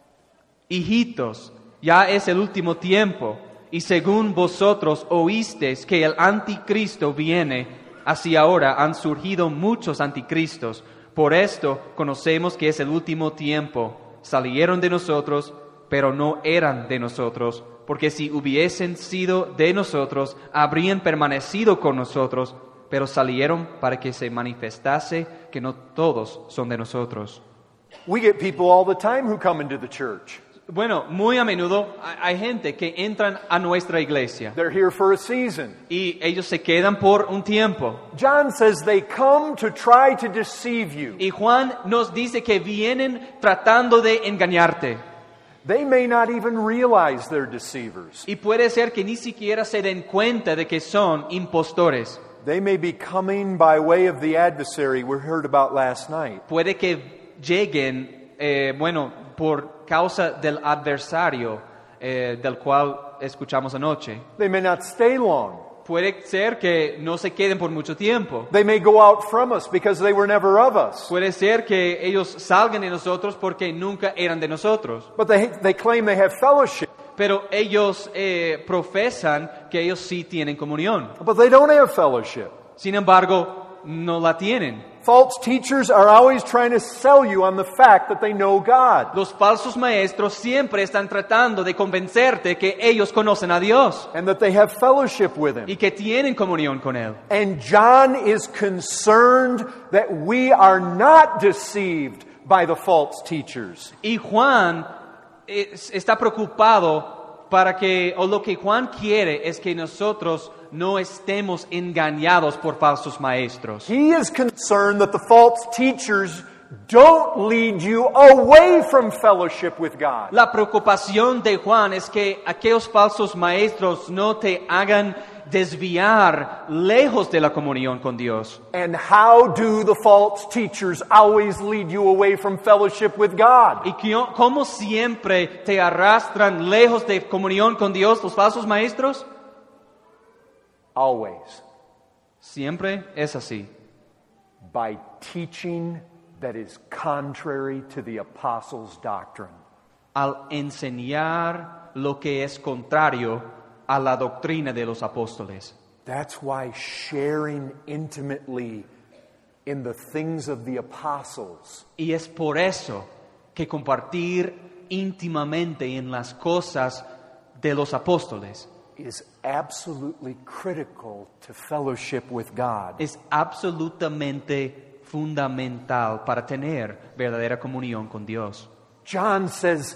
Hijitos, ya es el último tiempo, y según vosotros oísteis que el anticristo viene, así ahora han surgido muchos anticristos. Por esto conocemos que es el último tiempo. Salieron de nosotros, pero no eran de nosotros, porque si hubiesen sido de nosotros, habrían permanecido con nosotros, pero salieron para que se manifestase que no todos son de nosotros. We get people all the time who come into the church. Bueno, muy a menudo hay gente que entran a nuestra iglesia They're here for a season. y ellos se quedan por un tiempo. John says they come to try to deceive you. Y Juan nos dice que vienen tratando de engañarte. They may not even realize they're deceivers. Y puede ser que ni siquiera se den cuenta de que son impostores. They may be coming by way of the adversary we heard about last night. Puede que lleguen, por causa del adversario del cual escuchamos anoche. They may not stay long. Puede ser que no se queden por mucho tiempo. They may go out from us because they were never of us. Puede ser que ellos salgan de nosotros porque nunca eran de nosotros. But they claim they have fellowship. Pero ellos profesan que ellos sí tienen comunión. But they don't have fellowship. Sin embargo, no la tienen. False teachers are always trying to sell you on the fact that they know God. Los falsos maestros siempre están tratando de convencerte que ellos conocen a Dios And that they have fellowship with Him. y que tienen comunión con Él. And John is concerned that we are not deceived by the false teachers. Y Juan está preocupado lo que Juan quiere es que nosotros no estemos engañados por falsos maestros. He is concerned that the false teachers don't lead you away from fellowship with God. La preocupación de Juan es que aquellos falsos maestros no te hagan desviar lejos de la comunión con Dios. And how do the false teachers always lead you away from fellowship with God? Y cómo siempre te arrastran lejos de comunión con Dios los falsos maestros. Always. Siempre es así. By teaching that is contrary to the apostles' doctrine. Al enseñar lo que es contrario a la doctrina de los apóstoles. That's why sharing intimately in the things of the apostles Y es por eso que compartir íntimamente en las cosas de los apóstoles is absolutely critical to fellowship with God. es absolutamente fundamental para tener verdadera comunión con Dios. John says,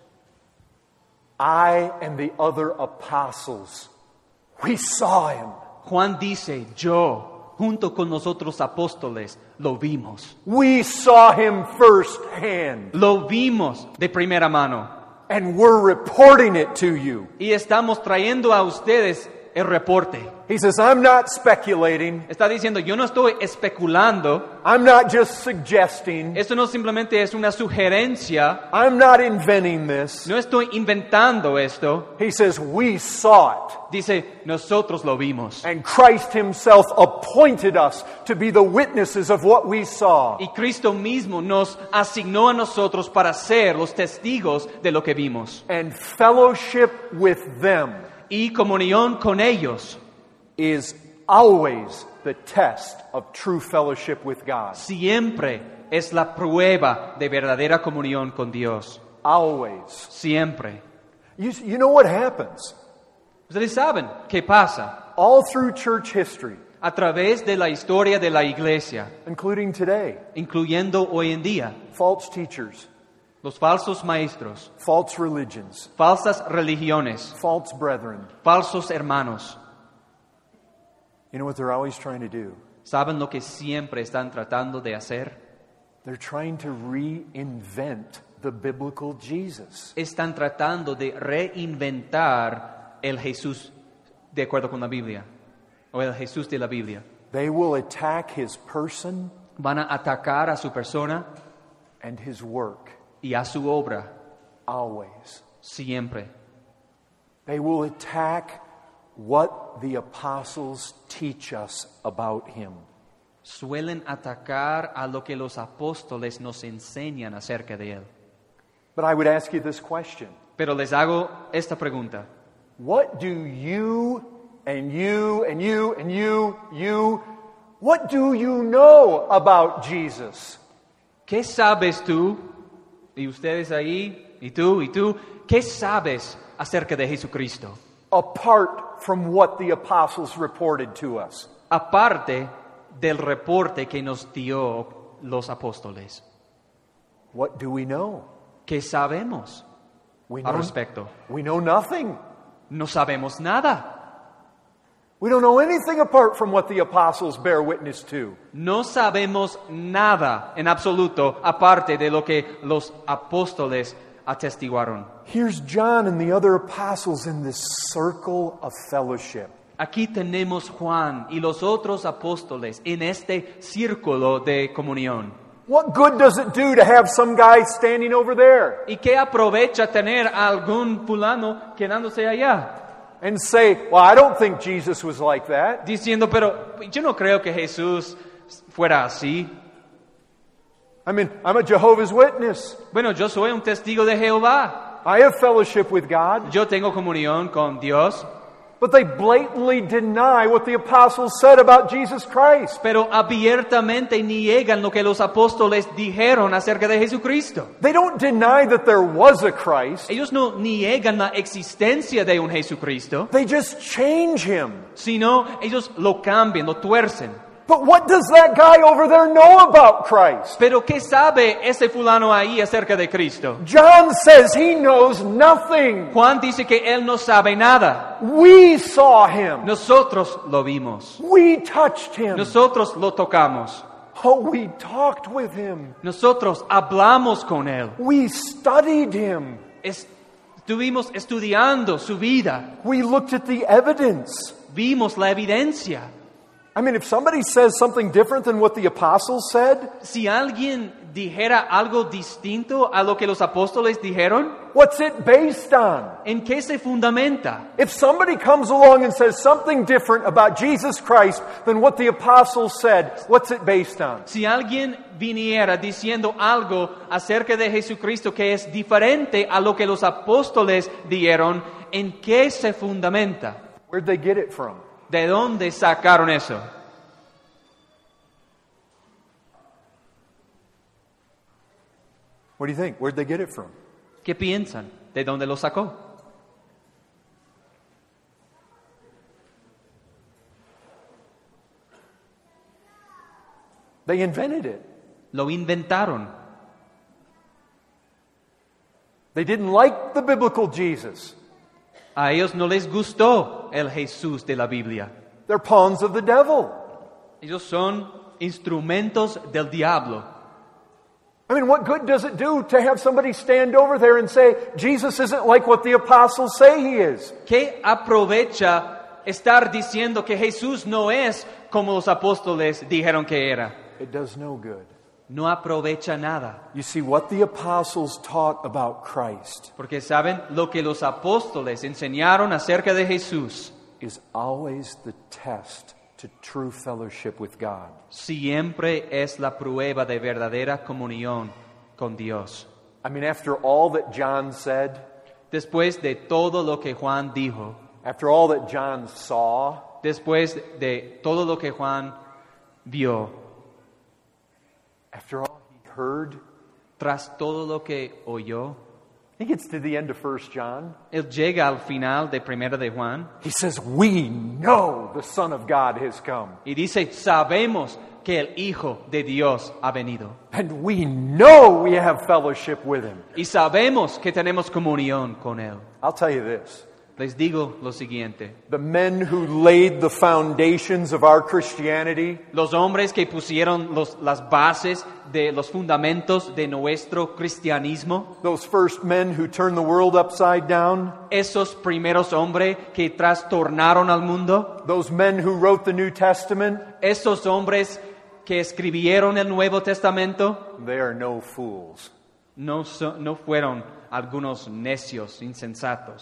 I and the other apostles, we saw Him. Juan dice, yo, junto con nosotros apóstoles, lo vimos. We saw Him firsthand. Lo vimos de primera mano. And we're reporting it to you. Y estamos trayendo a ustedes el reporte. He says, I'm not speculating. Está diciendo, yo no estoy especulando. I'm not just suggesting. Esto no simplemente es una sugerencia. I'm not inventing this. No estoy inventando esto. He says, we saw it. Dice, nosotros lo vimos. And Christ Himself appointed us to be the witnesses of what we saw. Y Cristo mismo nos asignó a nosotros para ser los testigos de lo que vimos. And fellowship with them Y comunión con ellos is always the test of true fellowship with God. siempre es la prueba de verdadera comunión con Dios. Always. Siempre. You know what happens? Ustedes saben qué pasa All through church history, a través de la historia de la iglesia, including today, incluyendo hoy en día, false teachers, los falsos maestros, false religions, falsas religiones, false brethren. falsos hermanos. You know what they're always trying to do? ¿Saben lo que siempre están tratando de hacer? They're trying to reinvent the biblical Jesus. Están tratando de reinventar el Jesús de acuerdo con la Biblia, o el Jesús de la Biblia. They will attack His person Van a atacar a su persona and His work y a su obra always. siempre. They will attack what the apostles teach us about him. Suelen atacar a lo que los apóstoles nos enseñan acerca de él. But I would ask you this question. Pero les hago esta pregunta. What do you and you and you and you, what do you know about Jesus? ¿Qué sabes tú? Y ustedes ahí, y tú, ¿qué sabes acerca de Jesucristo? Apart from what the apostles reported to us. Aparte del reporte que nos dio los apóstoles. What do we know? ¿Qué sabemos We al know, respecto? we know nothing. No sabemos nada. We don't know anything apart from what the apostles bear witness to. No sabemos nada en absoluto aparte de lo que los apóstoles atestiguaron. Here's John and the other apostles in this circle of fellowship. Aquí tenemos Juan y los otros apóstoles en este círculo de comunión. What good does it do to have some guy standing over there ¿Y qué aprovecha tener a algún fulano quedándose allá? and say, well, I don't think Jesus was like that? Diciendo, pero yo no creo que Jesús fuera así. I mean, I'm a Jehovah's Witness. Bueno, yo soy un testigo de Jehová. I have fellowship with God. Yo tengo comunión con Dios. But they blatantly deny what the apostles said about Jesus Christ. Pero abiertamente niegan lo que los apóstoles dijeron acerca de Jesucristo. They don't deny that there was a Christ. Ellos no niegan la existencia de un Jesucristo, They just change him. sino ellos lo cambian, lo tuercen. But what does that guy over there know about Christ? Pero ¿qué sabe ese fulano ahí acerca de Cristo? John says he knows nothing. Juan dice que él no sabe nada. We saw him. Nosotros lo vimos. We touched him. Nosotros lo tocamos. Oh, we talked with him. Nosotros hablamos con él. We studied him. Estuvimos estudiando su vida. We looked at the evidence. Vimos la evidencia. I mean, if somebody says something different than what the apostles said, Si alguien dijera algo distinto a lo que los apóstoles dijeron, what's it based on? ¿en qué se fundamenta? If somebody comes along and says something different about Jesus Christ than what the apostles said, what's it based on? Si alguien viniera diciendo algo acerca de Jesucristo que es diferente a lo que los apóstoles dijeron, ¿en qué se fundamenta? Where'd they get it from? ¿De dónde sacaron eso? What do you think? Where'd they get it from? ¿Qué piensan? ¿De dónde lo sacó? They invented it. Lo inventaron. They didn't like the biblical Jesus. A ellos no les gustó el Jesús de la Biblia. They're pawns of the devil. Ellos son instrumentos del diablo. I mean, what good does it do to have somebody stand over there and say, Jesus isn't like what the apostles say he is? ¿Qué aprovecha estar diciendo que Jesús no es como los apóstoles dijeron que era? It does no good. No aprovecha nada. You see, what the apostles taught about Christ Porque saben, lo que los apóstoles enseñaron acerca de Jesús is always the test to true fellowship with God. siempre es la prueba de verdadera comunión con Dios. I mean, after all that John said, Después de todo lo que Juan dijo, after all that John saw, después de todo lo que Juan vio, after all he heard, tras todo lo que oyó, he gets to the end of 1 John. él llega al final de Primera de Juan He says, we know the Son of God has come. y dice, sabemos que el Hijo de Dios ha venido. And we know we have fellowship with him. Y sabemos que tenemos comunión con Él. I'll tell you this. Les digo lo siguiente. The men who laid the foundations of our Christianity, Los hombres que pusieron las bases de los fundamentos de nuestro cristianismo, those first men who turned the world upside down, esos primeros hombres que trastornaron al mundo, those men who wrote the New Testament, esos hombres que escribieron el Nuevo Testamento, they are no fools. no fueron algunos necios, insensatos.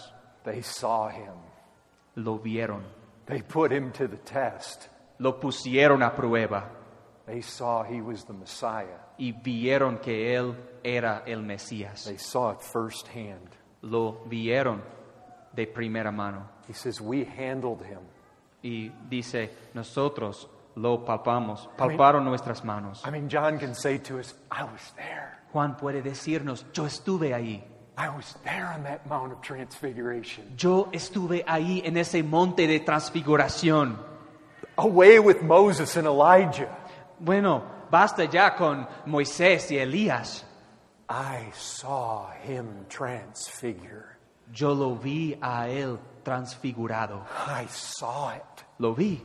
They saw him. Lo vieron. They put him to the test. Lo pusieron a prueba. They saw he was the Messiah. Y vieron que él era el Mesías. They saw it firsthand. Lo vieron de primera mano. He says, we handled him. Y dice, nosotros lo palparon nuestras manos. I mean, John can say to us, I was there. Juan puede decirnos, yo estuve ahí. I was there on that Mount of Transfiguration. Yo estuve ahí en ese monte de transfiguración. Away with Moses and Elijah. Bueno, basta ya con Moisés y Elías. I saw him transfigure. Yo lo vi a él transfigurado. I saw it. Lo vi.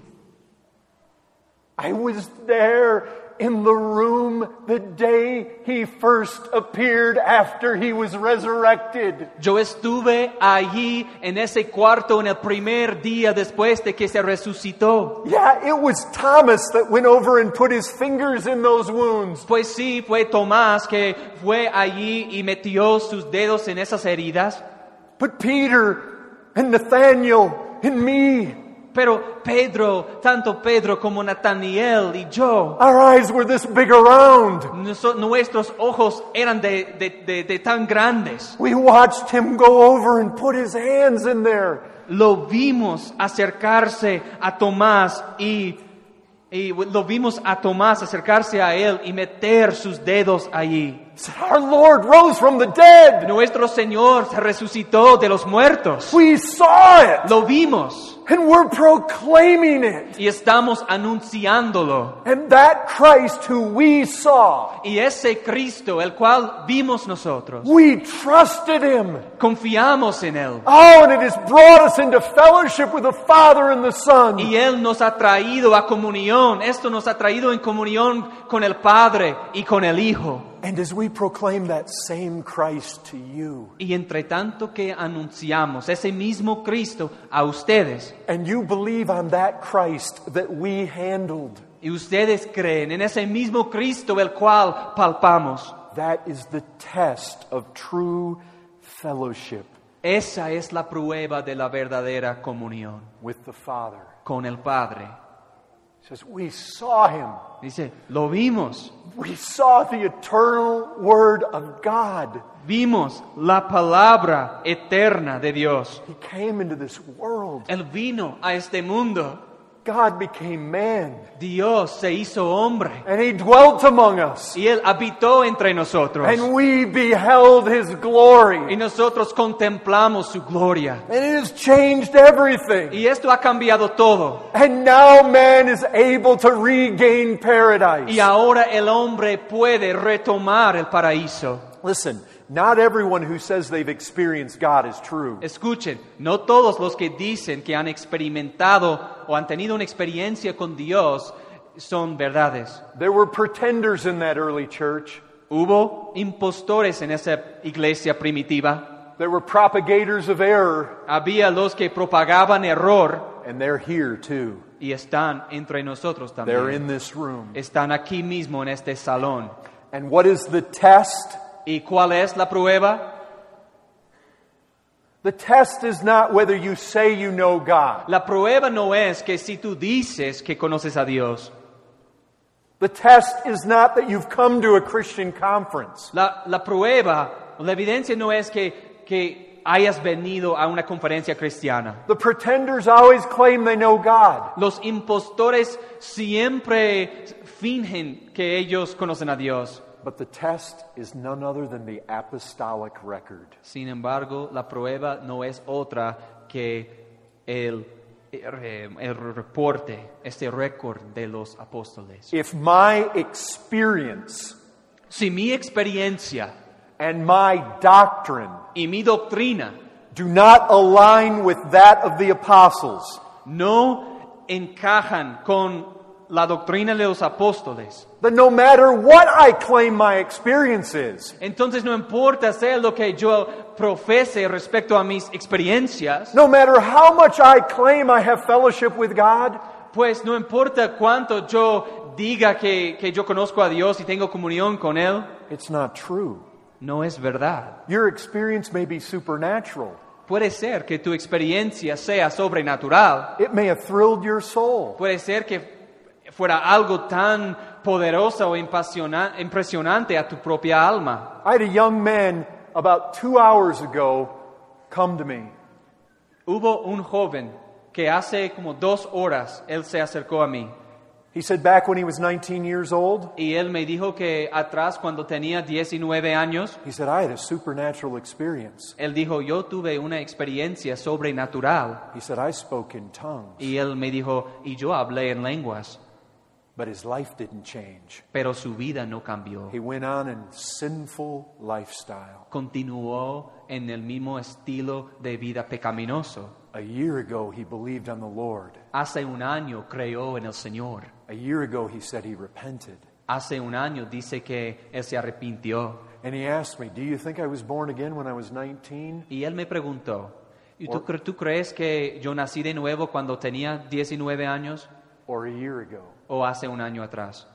I was there in the room the day he first appeared after he was resurrected. Yo estuve allí en ese cuarto en el primer día después de que se resucitó. Yeah, it was Thomas that went over and put his fingers in those wounds. Pues sí, fue Tomás que fue allí y metió sus dedos en esas heridas. But Peter and Nathaniel and me, Pero Pedro, tanto Pedro como Nataniel y yo, our eyes were this big around. Nuestros ojos eran de tan grandes. We watched him go over and put his hands in there. Lo vimos acercarse a Tomás y lo vimos a Tomás acercarse a él y meter sus dedos allí. Our Lord rose from the dead. Nuestro Señor se resucitó de los muertos. We saw it. Lo vimos And we're proclaiming it. y estamos anunciándolo. And that Christ who we saw, Y ese Cristo, el cual vimos nosotros, we trusted him. confiamos en él. Oh, and it has brought us into fellowship with the Father and the Son. Y él nos ha traído a comunión. Esto nos ha traído en comunión con el Padre y con el Hijo. And as we proclaim that same Christ to you, Y entre tanto que anunciamos ese mismo Cristo a ustedes, and you believe on that Christ that we handled, y ustedes creen en ese mismo Cristo el cual palpamos, that is the test of true fellowship esa es la prueba de la verdadera comunión with the Father. con el Padre. It says, we saw him. Dice, lo vimos. We saw the eternal Word of God. Vimos la palabra eterna de Dios. He came into this world. Él vino a este mundo. God became man. Dios se hizo hombre. And He dwelt among us. Y Él habitó entre nosotros. And we beheld His Y glory. nosotros contemplamos su gloria. And it has changed everything. Y esto ha cambiado todo. And now man is able to regain paradise. Y ahora el hombre puede retomar el paraíso. Listen, not everyone who says they've experienced God is true. Escuchen, no todos los que dicen que han experimentado o han tenido una experiencia con Dios son verdades. There were pretenders in that early church. Hubo impostores en esa iglesia primitiva. There were propagators of error. Había los que propagaban error And they're here too. y están entre nosotros They're in también. this room. Están aquí mismo en este salón. And what is the test? ¿Y cuál es la prueba? The test is not whether you say you know God. La prueba no es que si tú dices que conoces a Dios. The test is not that you've come to a Christian conference. La prueba, la evidencia no es que hayas venido a una conferencia cristiana. The pretenders always claim they know God. Los impostores siempre fingen que ellos conocen a Dios. But the test is none other than the apostolic record. Sin embargo, la prueba no es otra que el reporte, este récord de los apóstoles. If my experience Si mi experiencia and my doctrine y mi doctrina do not align with that of the apostles, no encajan con la doctrina de los apóstoles, then no matter what I claim my experience is, entonces no importa sea lo que yo profese respecto a mis experiencias, no matter how much I claim I have fellowship with God, pues no importa cuánto yo diga que yo conozco a Dios y tengo comunión con Él, it's not true. no es verdad. Your experience may be supernatural. Puede ser que tu experiencia sea sobrenatural. It may have thrilled your soul. Puede ser que fuera algo tan poderoso o impresionante a tu propia alma. I had a young man about 2 hours ago come to me. Hubo un joven que hace como 2 horas él se acercó a mí He said back when he was 19 years old, y él me dijo que atrás cuando tenía 19 años, he said, I had a supernatural experience. él dijo, yo tuve una experiencia sobrenatural. He said, I spoke in tongues, Y él me dijo, y yo hablé en lenguas, but his life didn't change. pero su vida no cambió. He went on in sinful lifestyle. Continuó en el mismo estilo de vida pecaminoso. A year ago, he believed on the Lord. Hace un año creyó en el Señor. A year ago, he said he repented. Hace un año dice que él se arrepintió. And he asked me, do you think I was born again when I was 19? Y él me preguntó, ¿y tú crees que yo nací de nuevo cuando tenía 19 años Or a year ago? o hace un año atrás?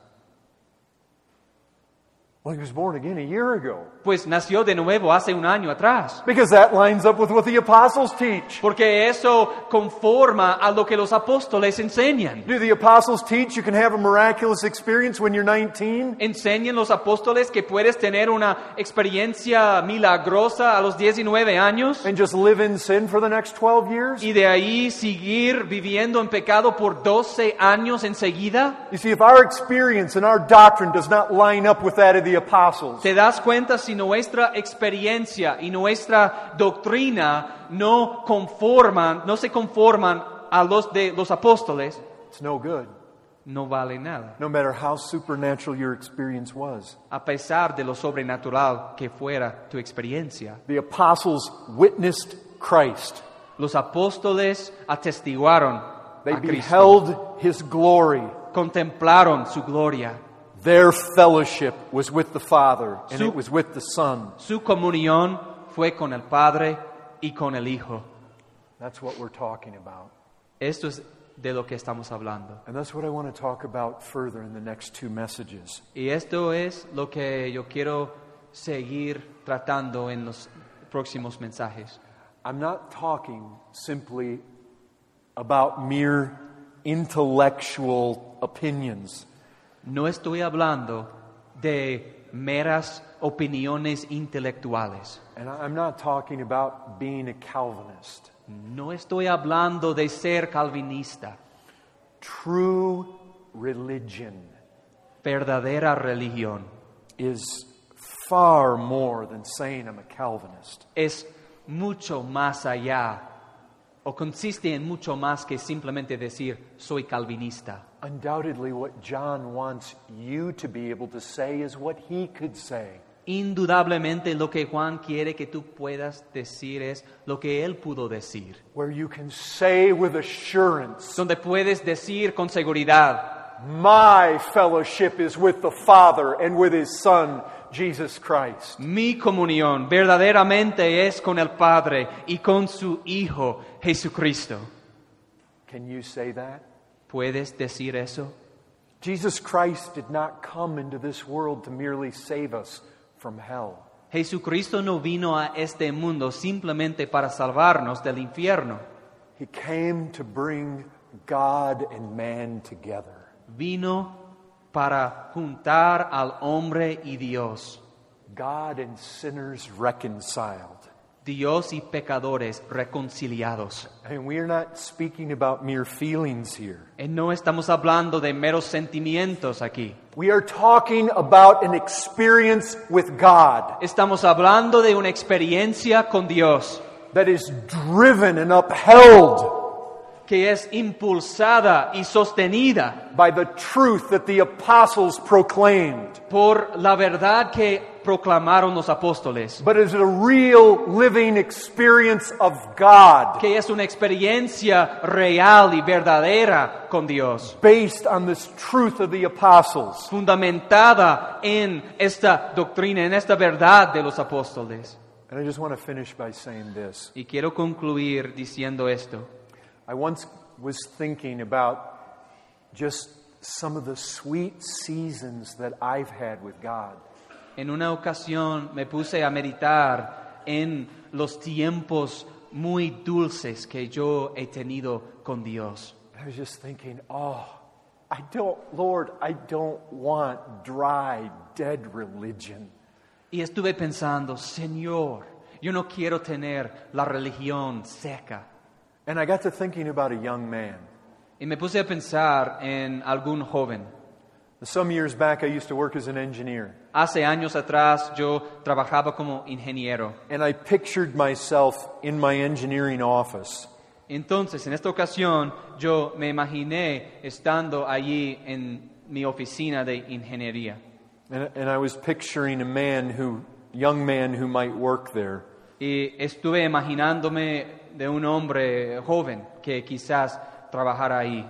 Well, he was born again a year ago. Pues nació de nuevo hace un año atrás. Because that lines up with what the apostles teach. Porque eso conforma a lo que los apóstoles enseñan. Do the apostles teach you can have a miraculous experience when you're 19? Enseñan los apóstoles que puedes tener una experiencia milagrosa a los 19 años And just live in sin for the next 12 years? y de ahí seguir viviendo en pecado por 12 años enseguida. You see, if our experience and our doctrine does not line up with that of the apostles, ¿Te das cuenta si nuestra experiencia y nuestra doctrina no se conforman a los de los apóstoles? it's no good. No vale nada, No matter how supernatural your experience was. a pesar de lo sobrenatural que fuera tu experiencia. The apostles witnessed Christ. Los apóstoles atestiguaron They a Cristo, beheld His glory. contemplaron su gloria. Their fellowship was with the Father, and Su- it was with the Son. Su comunión fue con el Padre y con el Hijo. That's what we're talking about. Esto es de lo que estamos hablando. And that's what I want to talk about further in the next 2 messages. Y esto es lo que yo quiero seguir tratando en los próximos mensajes. I'm not talking simply about mere intellectual opinions. No estoy hablando de meras opiniones intelectuales. And I'm not talking about being a Calvinist. No estoy hablando de ser calvinista. True religion Verdadera religión is far more than saying I'm a Calvinist. es mucho más allá, o consiste en mucho más que simplemente decir soy calvinista. Undoubtedly, what John wants you to be able to say is what he could say. Indudablemente lo que Juan quiere que tú puedas decir es lo que él pudo decir. Where you can say with assurance, Donde puedes decir con seguridad, my fellowship is with the Father and with His Son, Jesus Christ. mi comunión verdaderamente es con el Padre y con su Hijo Jesucristo. Can you say that? ¿Puedes decir eso? Jesus Christ did not come into this world to merely save us from hell. Jesucristo no vino a este mundo simplemente para salvarnos del infierno. He came to bring God and man together. Vino para juntar al hombre y Dios, God and sinners reconciled. Dios y pecadores reconciliados. And we are not speaking about mere feelings here. No estamos hablando de meros sentimientos aquí. We are talking about an experience with God Estamos hablando de una experiencia con Dios that is driven and upheld que es impulsada y sostenida by the truth that the apostles proclaimed. por la verdad que proclamaron los apóstoles, But is a real living experience of God que es una experiencia real y verdadera con Dios, based on this truth of the apostles. fundamentada en esta doctrina, en esta verdad de los apóstoles. And I just want to finish by saying this. Y quiero concluir diciendo esto. I once was thinking about just some of the sweet seasons that I've had with God. En una ocasión me puse a meditar en los tiempos muy dulces que yo he tenido con Dios. I was just thinking, Lord, I don't want dry, dead religion. Y estuve pensando, Señor, yo no quiero tener la religión seca. And I got to thinking about a young man. Y me puse a pensar en algún joven. Some years back, I used to work as an engineer. Hace años atrás yo trabajaba como ingeniero. And I pictured myself in my engineering office. Entonces, en esta ocasión, yo me imaginé estando allí en mi oficina de ingeniería. And I was picturing young man who might work there. Y estuve imaginándome de un hombre joven que quizás trabajara ahí.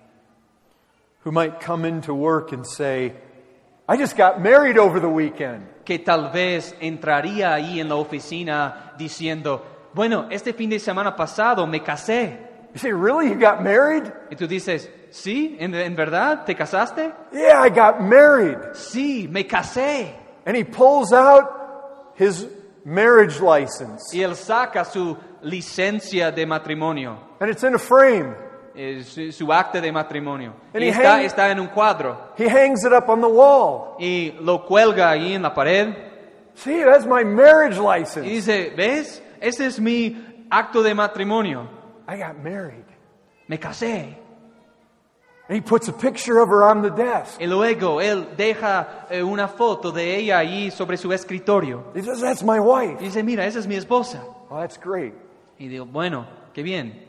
Who might come into work and say, I just got married over the weekend. Que tal vez entraría ahí en la oficina diciendo, bueno, este fin de semana pasado me casé. You say, really? You got married? Y tú dices, ¿sí? ¿En verdad? ¿Te casaste? Yeah, I got married. Sí, me casé. And he pulls out his marriage license. Y él saca su licencia de matrimonio. And it's in a frame. Su acta de matrimonio. And Y está en un cuadro. He hangs it up on the wall. Y lo cuelga ahí en la pared. See, that's my marriage Y license. dice, ¿ves? Ese es mi acto de matrimonio. I got married. Me casé. And he puts a picture of her on the desk. Y luego él deja una foto de ella allí sobre su escritorio. He says, that's my wife. Y dice, mira, esa es mi esposa. Well, that's great. Y digo, bueno, qué bien.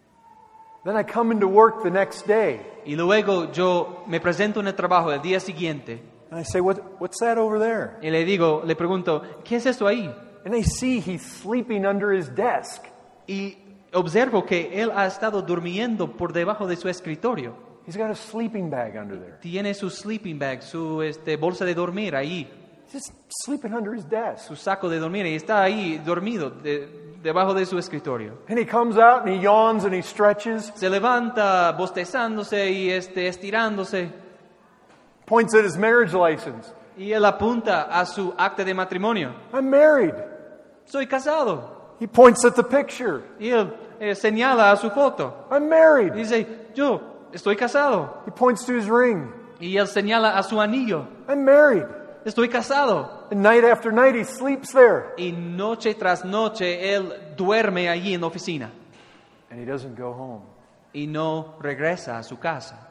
Then I come into work the next day. Y luego yo me presento en el trabajo el día siguiente. And I say, what's that over there? Y le pregunto, ¿qué es esto ahí? And I see he's sleeping under his desk. Y observo que él ha estado durmiendo por debajo de su escritorio. He's got a sleeping bag under there. Tiene su sleeping bag, su bolsa de dormir ahí, He's just sleeping under his desk. su saco de dormir, y está ahí dormido debajo de su escritorio. And he comes out and he yawns and he stretches, Se levanta bostezándose y estirándose, points at his marriage license. y él apunta a su acta de matrimonio. I'm married. Soy casado. He points at the picture. Y él señala a su foto. I'm married. Dice, yo estoy casado. He points to his ring. Y él señala a su anillo. I'm married. Estoy casado. And night after night he sleeps there. Y noche tras noche él duerme allí en la oficina. And he doesn't go home Y no regresa a su casa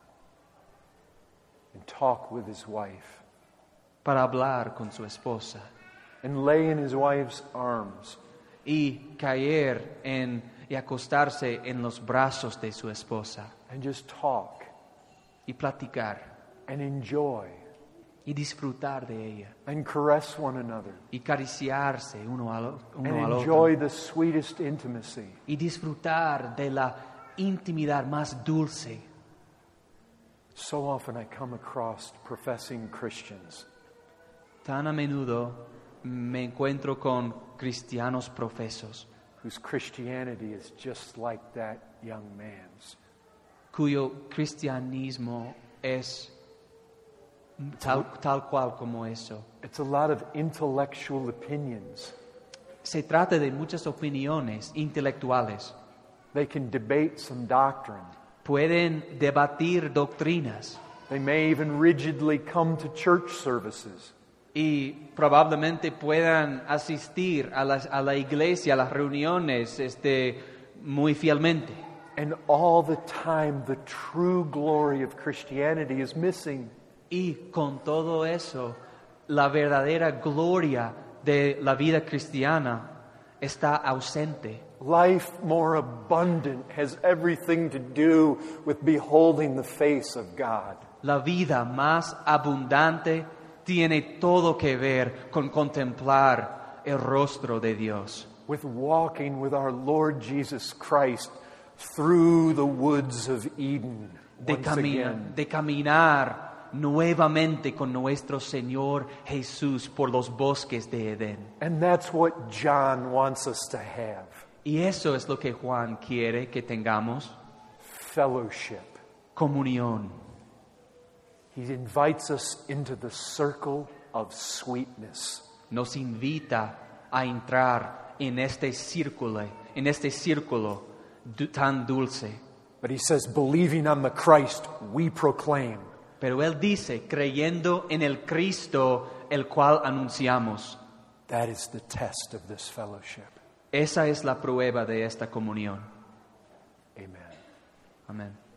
and talk with his wife para hablar con su esposa and lay in his wife's arms y caer y acostarse en los brazos de su esposa and just talk y platicar and enjoy y disfrutar de ella and caress one another y cariciarse uno al and otro enjoy the sweetest intimacy. y disfrutar de la intimidad más dulce. So often I come across professing Christians Tan a menudo me encuentro con cristianos profesos whose Christianity is just like that young man's. cuyo cristianismo es tal cual como eso. It's a lot of intellectual opinions. Se trata de muchas opiniones intelectuales. They can debate some doctrine. Pueden debatir doctrinas They may even rigidly come to church services. y probablemente puedan asistir a la iglesia, a las reuniones, muy fielmente. And all the time, the true glory of Christianity is missing. Y con todo eso, la verdadera gloria de la vida cristiana está ausente. Life more abundant has everything to do with beholding the face of God. La vida más abundante tiene todo que ver con contemplar el rostro de Dios. With walking with our Lord Jesus Christ through the woods of Eden once again. De caminar nuevamente con nuestro Señor Jesús por los bosques de Edén. And that's what John wants us to have. Y eso es lo que Juan quiere que tengamos, Fellowship. comunión. He invites us into the circle of sweetness. Nos invita a entrar en este en este círculo tan dulce. But he says, believing on the Christ we proclaim. Pero Él dice, creyendo en el Cristo, el cual anunciamos. That is the test of this fellowship. Esa es la prueba de esta comunión. Amen. Amén.